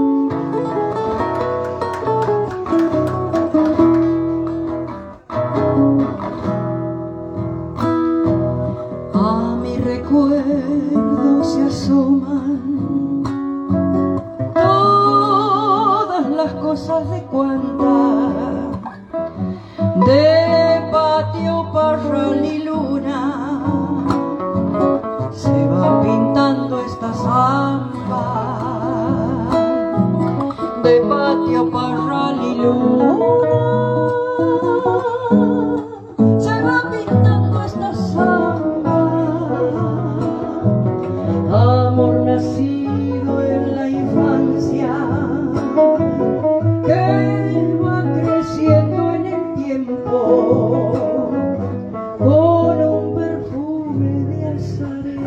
A mi recuerdo se asoman todas las cosas de cuanta, de patio, parral y luna. Se va pintando esta samba de patio, parral y luna. Se va pintando esta samba, amor nacido en la infancia, que va creciendo en el tiempo con un perfume de azares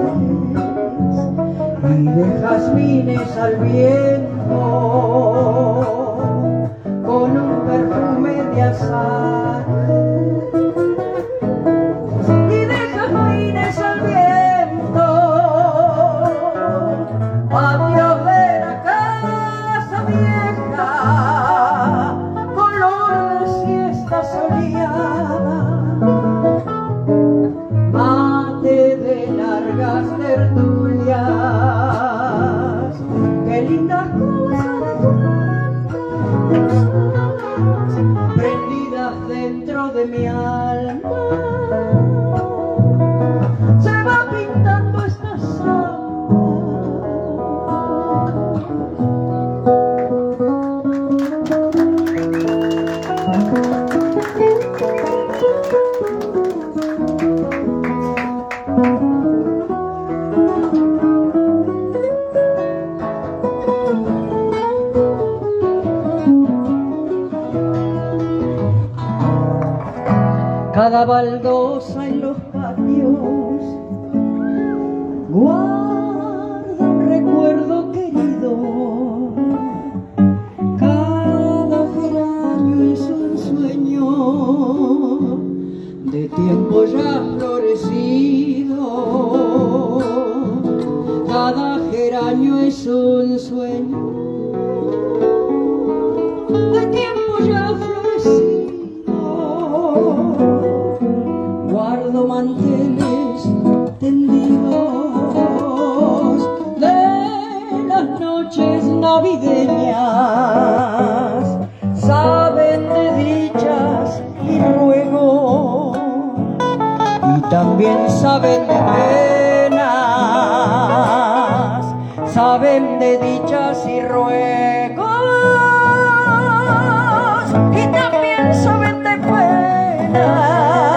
y de jazmines al viento, con un perfume de azar y de jazmines al viento, patio de la casa vieja, color de siesta soleada, mate de largas tertulias, qué lindas cosas de cuentas prendidas dentro de mi alma. Cada baldosa en los patios guarda un recuerdo querido. Cada geranio es un sueño de tiempo ya florecido. Cada geranio es un sueño de tiempo ya florecido. Guardo manteles tendidos de las noches navideñas, saben de dichas y ruegos, y también saben de penas, saben de dichas y ruegos, y también saben de penas.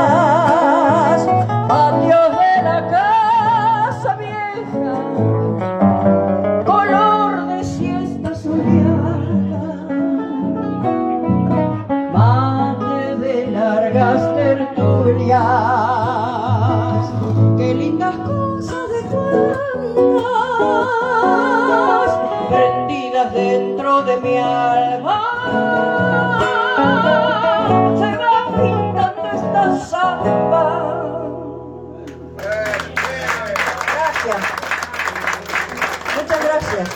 Qué lindas cosas de cuentas prendidas dentro de mi alma se van pintando esta samba. Gracias, muchas gracias.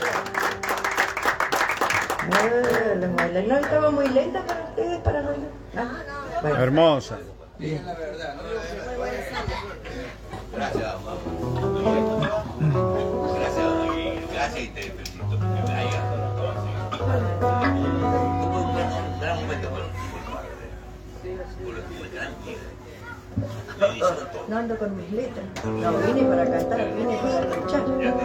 No estaba muy lenta para ustedes para bailar. ¿Ah? Bueno. Hermosa. Bien. Gracias, mamá. Gracias, gracias y te felicito que me hayas dado todo. Tuvo un gran momento con el gran tigre. No ando con mis letras. No, vine para cantar, vine para escuchar.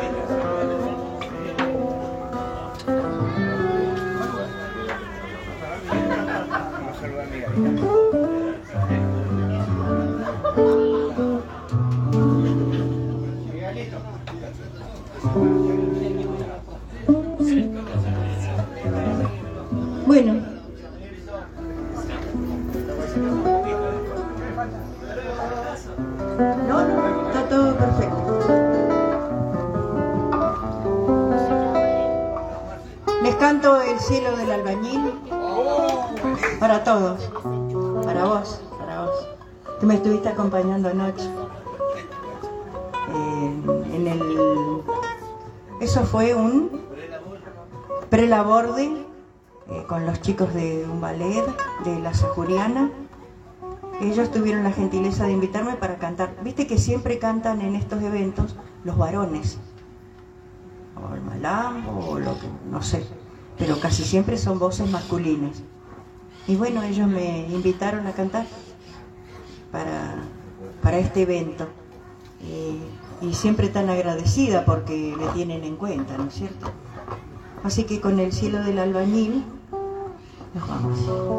Bueno, no, no, está todo perfecto. Les canto El cielo del albañil para todos, para vos, para vos, que me estuviste acompañando anoche. Eh, en el, eso fue un prelaborde eh, con los chicos de un ballet de la Sajuriana. Ellos tuvieron la gentileza de invitarme para cantar. Viste que siempre cantan en estos eventos los varones, o el malambo, o lo que, no sé, pero casi siempre son voces masculinas. Y bueno, ellos me invitaron a cantar para, para este evento. Y, y siempre tan agradecida porque me tienen en cuenta, ¿no es cierto? Así que con El cielo del albañil nos vamos.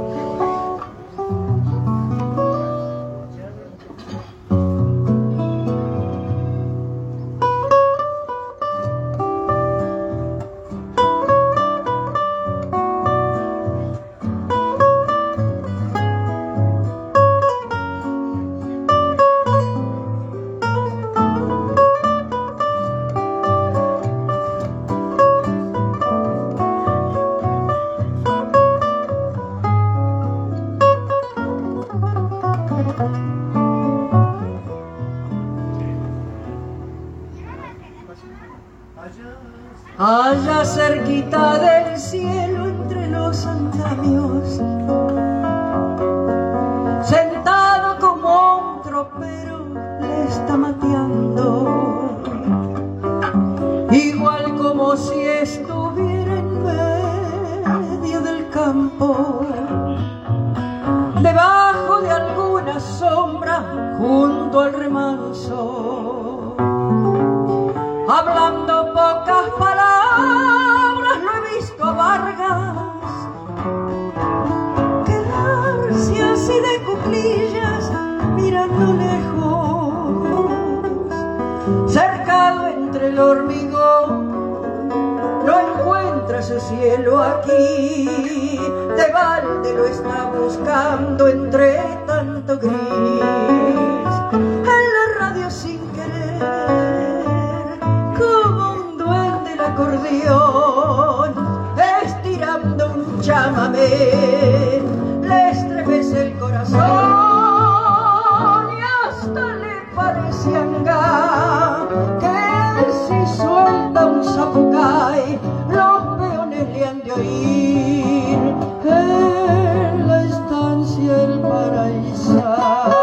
Allá cerquita del cielo entre los andamios, sentado como un tropero le está mateando, igual como si estuviera en medio del campo, debajo de alguna sombra junto al remanso, hablando pocas palabras. Lo he visto a Vargas quedarse y de cuclillas mirando lejos, cercado entre el hormigón, no encuentra su cielo aquí, de balde lo está buscando entre tanto gris. En la radio sin querer, como un duende el acordeón, estirando un chamamé, le estremece el corazón y hasta le parece anga que si suelta un zapucay, los peones le han de oír en la estancia El Paraíso.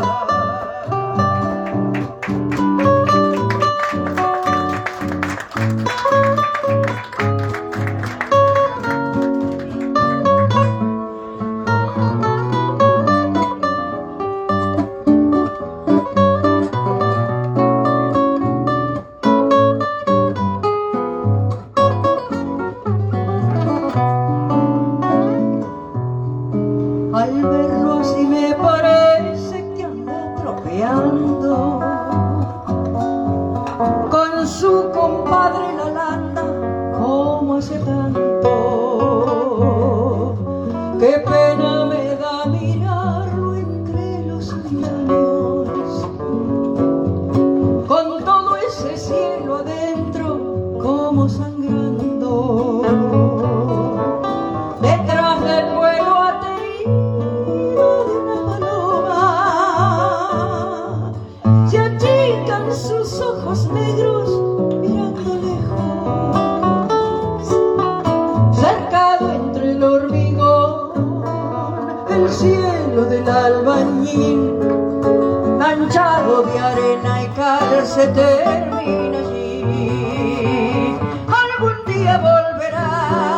Se termina allí, algún día volverá,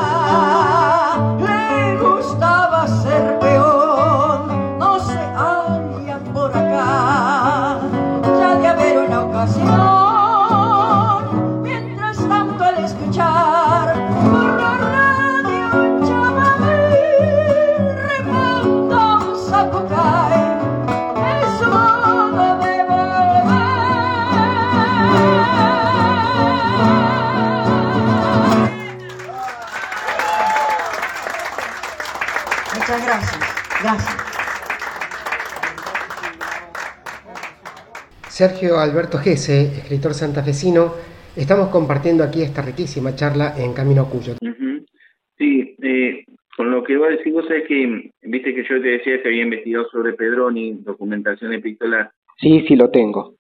le gustaba ser peón, no se hallan por acá, ya de haber una ocasión, mientras tanto al escuchar por la radio un chamamé, remonta un zapucay, es su modo de Muchas gracias, gracias. Sergio Alberto Gese, escritor santafesino, estamos compartiendo aquí esta riquísima charla en Camino a Cuyo. Uh-huh. Sí, eh, con lo que vos decís, vos sabés que, viste que yo te decía que había investigado sobre Pedroni, documentación epistolar. Sí, sí lo tengo.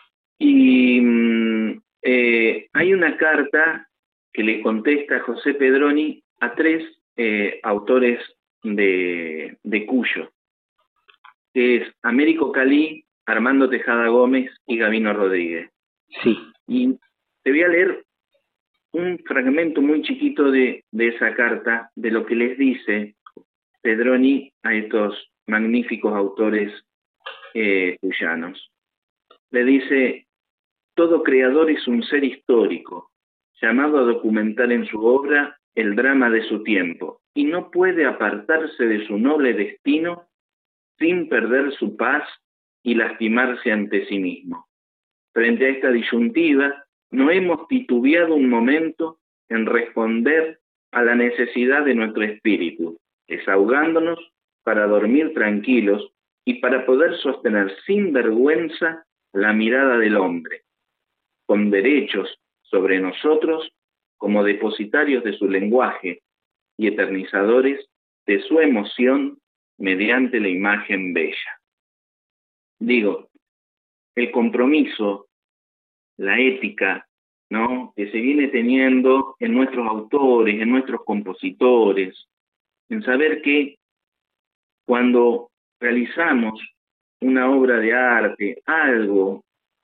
Y mm, eh, hay una carta que le contesta José Pedroni a tres eh, autores de, de Cuyo, que es Américo Calí, Armando Tejada Gómez y Gabino Rodríguez. Sí. Y te voy a leer un fragmento muy chiquito de, de esa carta, de lo que les dice Pedroni a estos magníficos autores eh, cuyanos. Le dice: todo creador es un ser histórico, llamado a documentar en su obra el drama de su tiempo, y no puede apartarse de su noble destino sin perder su paz y lastimarse ante sí mismo. Frente a esta disyuntiva, no hemos titubeado un momento en responder a la necesidad de nuestro espíritu, desahogándonos para dormir tranquilos y para poder sostener sin vergüenza la mirada del hombre, con derechos sobre nosotros como depositarios de su lenguaje y eternizadores de su emoción mediante la imagen bella. Digo, el compromiso, la ética, ¿no?, que se viene teniendo en nuestros autores, en nuestros compositores, en saber que cuando realizamos una obra de arte, algo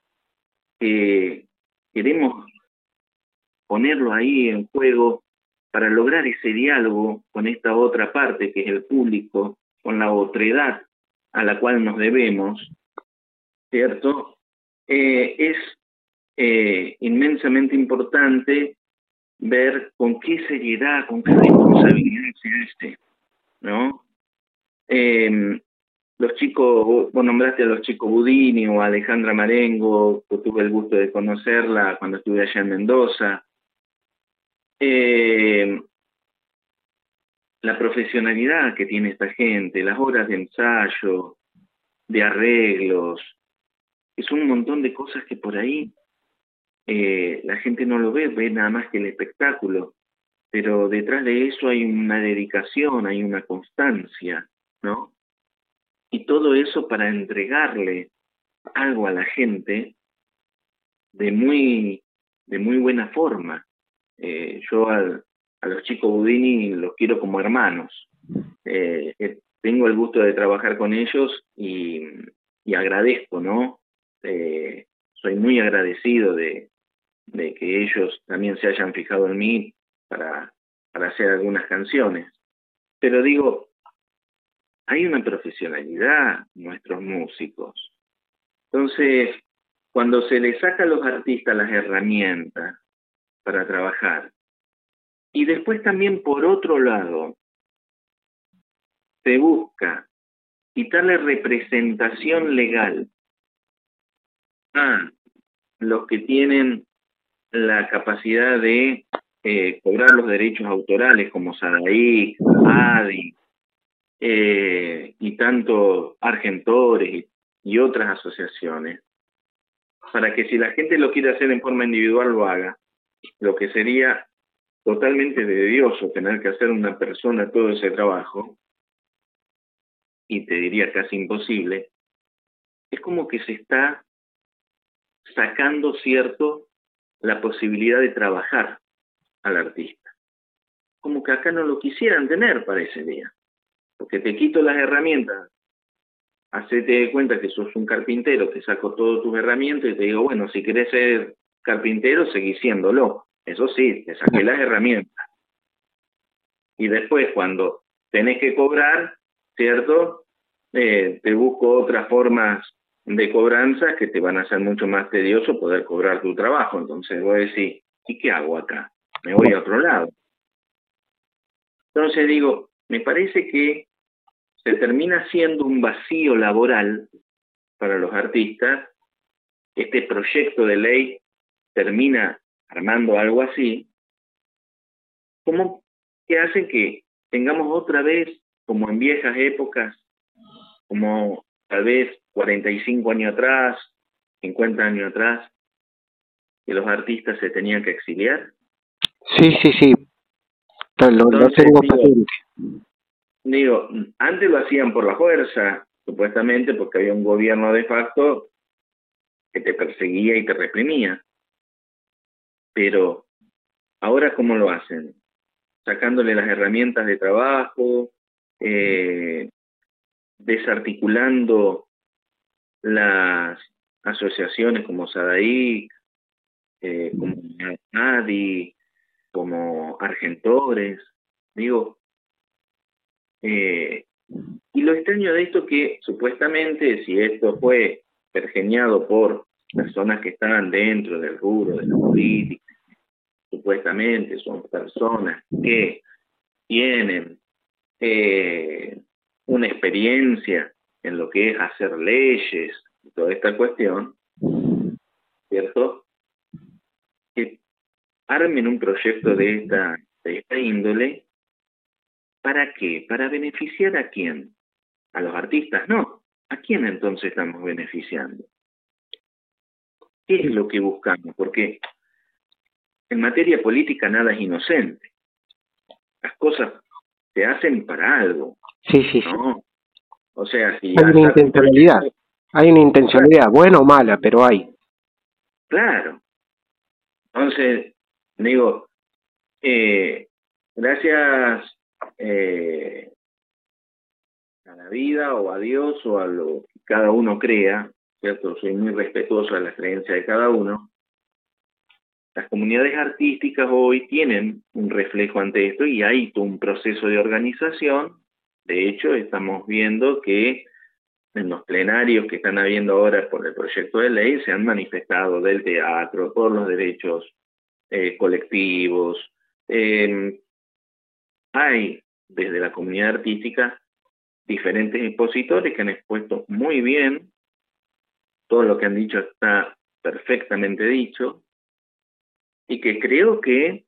que queremos ponerlo ahí en juego para lograr ese diálogo con esta otra parte que es el público, con la otredad a la cual nos debemos, ¿cierto? Eh, es eh, inmensamente importante ver con qué seriedad, con qué responsabilidad se hace, ¿no? Eh, los chicos, vos nombraste a los chicos Budini o a Alejandra Marengo, que tuve el gusto de conocerla cuando estuve allá en Mendoza. Eh, la profesionalidad que tiene esta gente, las horas de ensayo, de arreglos, es un montón de cosas que por ahí eh, la gente no lo ve, ve nada más que el espectáculo, pero detrás de eso hay una dedicación, hay una constancia, ¿no? Y todo eso para entregarle algo a la gente de muy, de muy buena forma. Eh, yo al, a los chicos Budini los quiero como hermanos. Eh, eh, tengo el gusto de trabajar con ellos y, y agradezco, ¿no? Eh, soy muy agradecido de, de que ellos también se hayan fijado en mí para, para hacer algunas canciones. Pero digo, hay una profesionalidad en nuestros músicos. Entonces, cuando se les saca a los artistas las herramientas para trabajar, y después también por otro lado, se busca quitarle representación legal a los que tienen la capacidad de eh, cobrar los derechos autorales, como Sadaik, Adi, eh, y tantos Argentores y, y otras asociaciones, para que si la gente lo quiere hacer en forma individual lo haga, lo que sería totalmente tedioso tener que hacer una persona todo ese trabajo, y te diría casi imposible, es como que se está sacando, cierto, la posibilidad de trabajar al artista. Como que acá no lo quisieran tener para ese día. Porque te quito las herramientas, hacete de cuenta que sos un carpintero, te saco todas tus herramientas y te digo, bueno, si querés ser carpintero, seguí siéndolo. Eso sí, te saqué las herramientas. Y después, cuando tenés que cobrar, ¿cierto? Eh, te busco otras formas de cobranza que te van a hacer mucho más tedioso poder cobrar tu trabajo. Entonces voy a decir, ¿y qué hago acá? Me voy a otro lado. Entonces digo, me parece que se termina siendo un vacío laboral para los artistas. Este proyecto de ley termina armando algo así, como que hace que tengamos otra vez, como en viejas épocas, como tal vez cuarenta y cinco años atrás, cincuenta años atrás, que los artistas se tenían que exiliar. Sí, sí, sí. Lo, Entonces, lo tengo digo, patente. Digo, antes lo hacían por la fuerza, supuestamente porque había un gobierno de facto que te perseguía y te reprimía. Pero ahora, ¿cómo lo hacen? Sacándole las herramientas de trabajo, eh, desarticulando las asociaciones como Sadaik, eh, como Adi, como Argentores. Digo, eh, y lo extraño de esto que supuestamente, si esto fue pergeñado por personas que estaban dentro del rubro de la política, supuestamente son personas que tienen eh, una experiencia en lo que es hacer leyes y toda esta cuestión, ¿cierto? Que armen un proyecto de esta, de esta índole. ¿Para qué? ¿Para beneficiar a quién? ¿A los artistas? No. ¿A quién entonces estamos beneficiando? ¿Qué es lo que buscamos? Porque en materia política nada es inocente. Las cosas se hacen para algo. Sí, sí, ¿no? sí. O sea, si hay una intencionalidad. Un... Hay una intencionalidad, buena o mala, pero hay. Claro. Entonces, digo, eh, gracias eh, a la vida o a Dios o a lo que cada uno crea, ¿cierto? Soy muy respetuoso de la creencia de cada uno. Las comunidades artísticas hoy tienen un reflejo ante esto y hay todo un proceso de organización. De hecho, estamos viendo que en los plenarios que están habiendo ahora por el proyecto de ley se han manifestado del teatro, por los derechos eh, colectivos. Eh, hay desde la comunidad artística diferentes expositores que han expuesto muy bien. Todo lo que han dicho está perfectamente dicho, y que creo que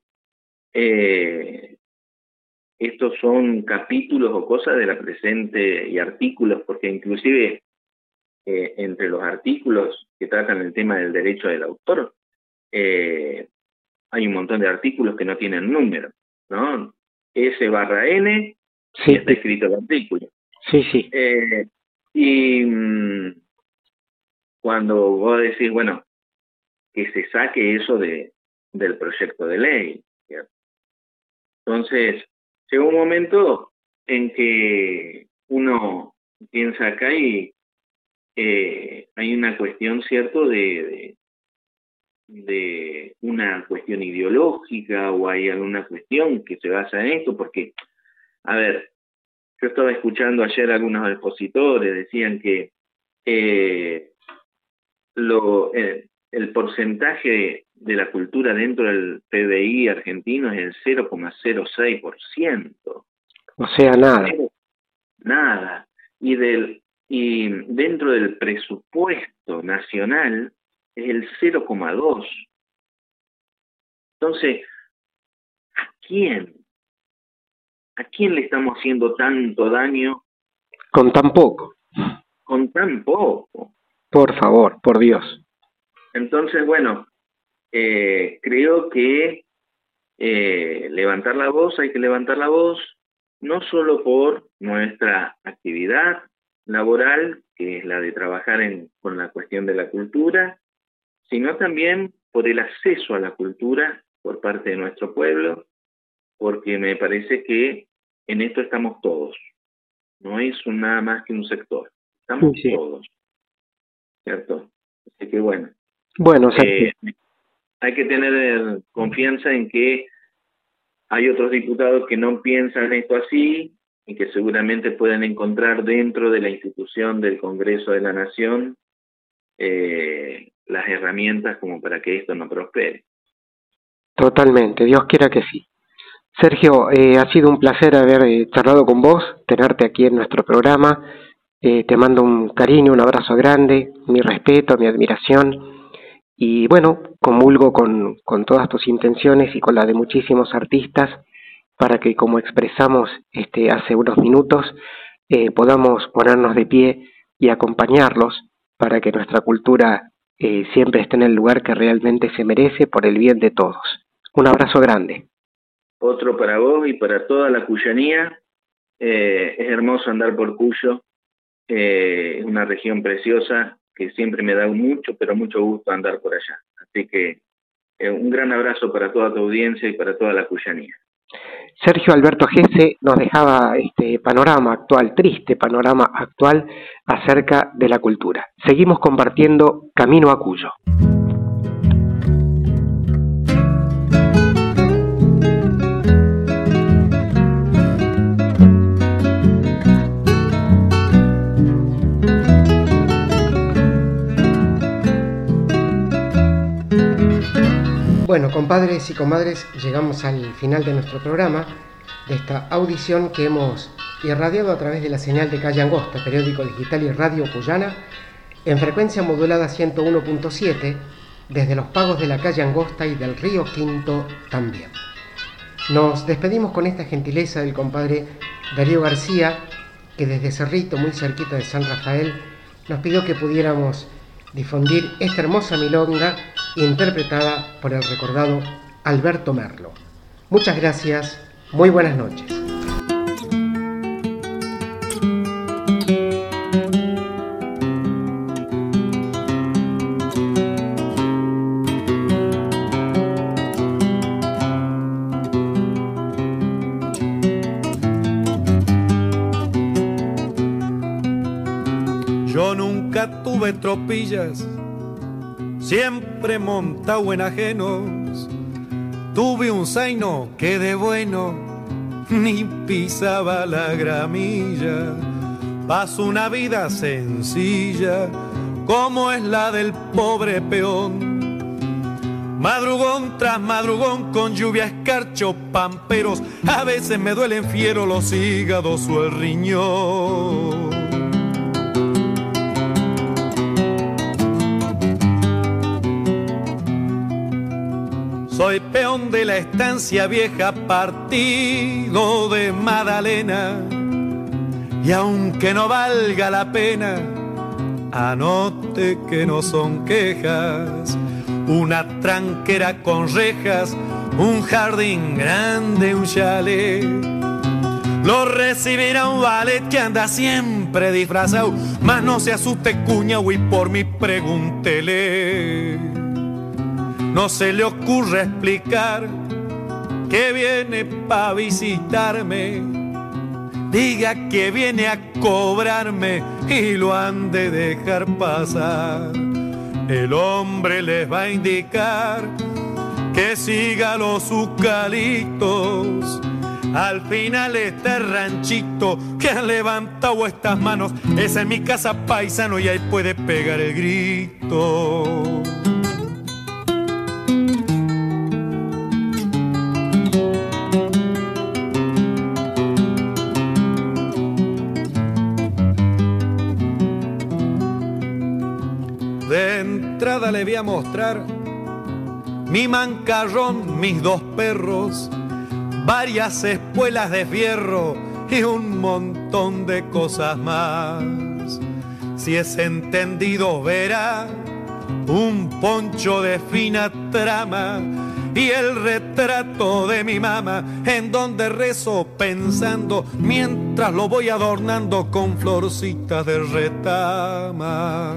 eh, estos son capítulos o cosas de la presente y artículos, porque inclusive eh, entre los artículos que tratan el tema del derecho del autor, eh, hay un montón de artículos que no tienen número, ¿no? S barra N, sí, y está escrito el artículo. Sí, sí. Eh, y mmm, cuando vos decís, bueno, que se saque eso de del proyecto de ley, ¿cierto? Entonces, llega un momento en que uno piensa acá y eh, hay una cuestión, ¿cierto?, de, de, de una cuestión ideológica, o hay alguna cuestión que se basa en esto, porque, a ver, yo estaba escuchando ayer a algunos expositores, decían que eh, lo, eh, el porcentaje de la cultura dentro del P B I argentino es el cero coma cero seis por ciento. O sea, nada. Nada. Y, del, y dentro del presupuesto nacional es el cero coma dos. Entonces, ¿a quién? ¿A quién le estamos haciendo tanto daño? Con tan poco. Con tan poco. Por favor, por Dios. Entonces, bueno, eh, creo que eh, levantar la voz, hay que levantar la voz, no solo por nuestra actividad laboral, que es la de trabajar en, con la cuestión de la cultura, sino también por el acceso a la cultura por parte de nuestro pueblo, porque me parece que en esto estamos todos. No es un, nada más que un sector. Estamos sí. todos. ¿Cierto? Así que bueno. Bueno, eh, hay que tener confianza en que hay otros diputados que no piensan esto así y que seguramente pueden encontrar dentro de la institución del Congreso de la Nación eh, las herramientas como para que esto no prospere. Totalmente, Dios quiera que sí. Sergio, eh, ha sido un placer haber eh, charlado con vos, tenerte aquí en nuestro programa. Eh, te mando un cariño, un abrazo grande, mi respeto, mi admiración. Y bueno, comulgo con, con todas tus intenciones y con la de muchísimos artistas para que, como expresamos este, hace unos minutos, eh, podamos ponernos de pie y acompañarlos para que nuestra cultura eh, siempre esté en el lugar que realmente se merece por el bien de todos. Un abrazo grande. Otro para vos y para toda la cuyanía. Eh, es hermoso andar por Cuyo, eh, es una región preciosa que siempre me da mucho, pero mucho gusto andar por allá. Así que eh, un gran abrazo para toda tu audiencia y para toda la cuyanía. Sergio Alberto Gese nos dejaba este panorama actual, triste panorama actual acerca de la cultura. Seguimos compartiendo Camino a Cuyo. Bueno, compadres y comadres, llegamos al final de nuestro programa, de esta audición que hemos irradiado a través de la señal de Calle Angosta, periódico digital y radio cuyana, en frecuencia modulada ciento uno punto siete, desde los pagos de la Calle Angosta y del Río Quinto también. Nos despedimos con esta gentileza del compadre Darío García, que desde Cerrito, muy cerquita de San Rafael, nos pidió que pudiéramos difundir esta hermosa milonga interpretada por el recordado Alberto Merlo. Muchas gracias, muy buenas noches. Yo nunca tuve tropillas, siempre montado en ajenos. Tuve un zaino que de bueno ni pisaba la gramilla. Paso una vida sencilla como es la del pobre peón. Madrugón tras madrugón con lluvia, escarcho, pamperos, a veces me duelen fiero los hígados o el riñón. Soy peón de la estancia vieja, partido de Magdalena, y aunque no valga la pena, anote que no son quejas. Una tranquera con rejas, un jardín grande, un chalet. Lo recibirá un valet que anda siempre disfrazado, mas no se asuste cuñao y por mí pregúntele. No se le ocurre explicar que viene pa' visitarme. Diga que viene a cobrarme y lo han de dejar pasar. El hombre les va a indicar que siga los eucaliptos. Al final este ranchito que han levantado estas manos, esa es mi casa, paisano, y ahí puede pegar el grito. De entrada le voy a mostrar mi mancarrón, mis dos perros, varias espuelas de fierro y un montón de cosas más. Si es entendido verá un poncho de fina trama y el retrato de mi mamá, en donde rezo pensando mientras lo voy adornando con florcitas de retamas.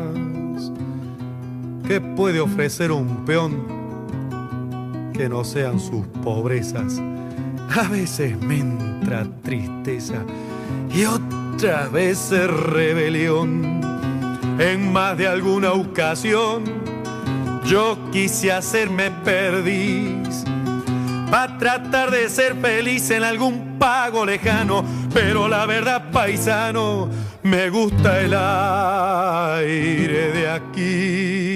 ¿Qué puede ofrecer un peón que no sean sus pobrezas? A veces me entra tristeza y otras veces rebelión. En más de alguna ocasión yo quise hacerme perdiz pa' tratar de ser feliz en algún pago lejano, pero la verdad, paisano, me gusta el aire de aquí.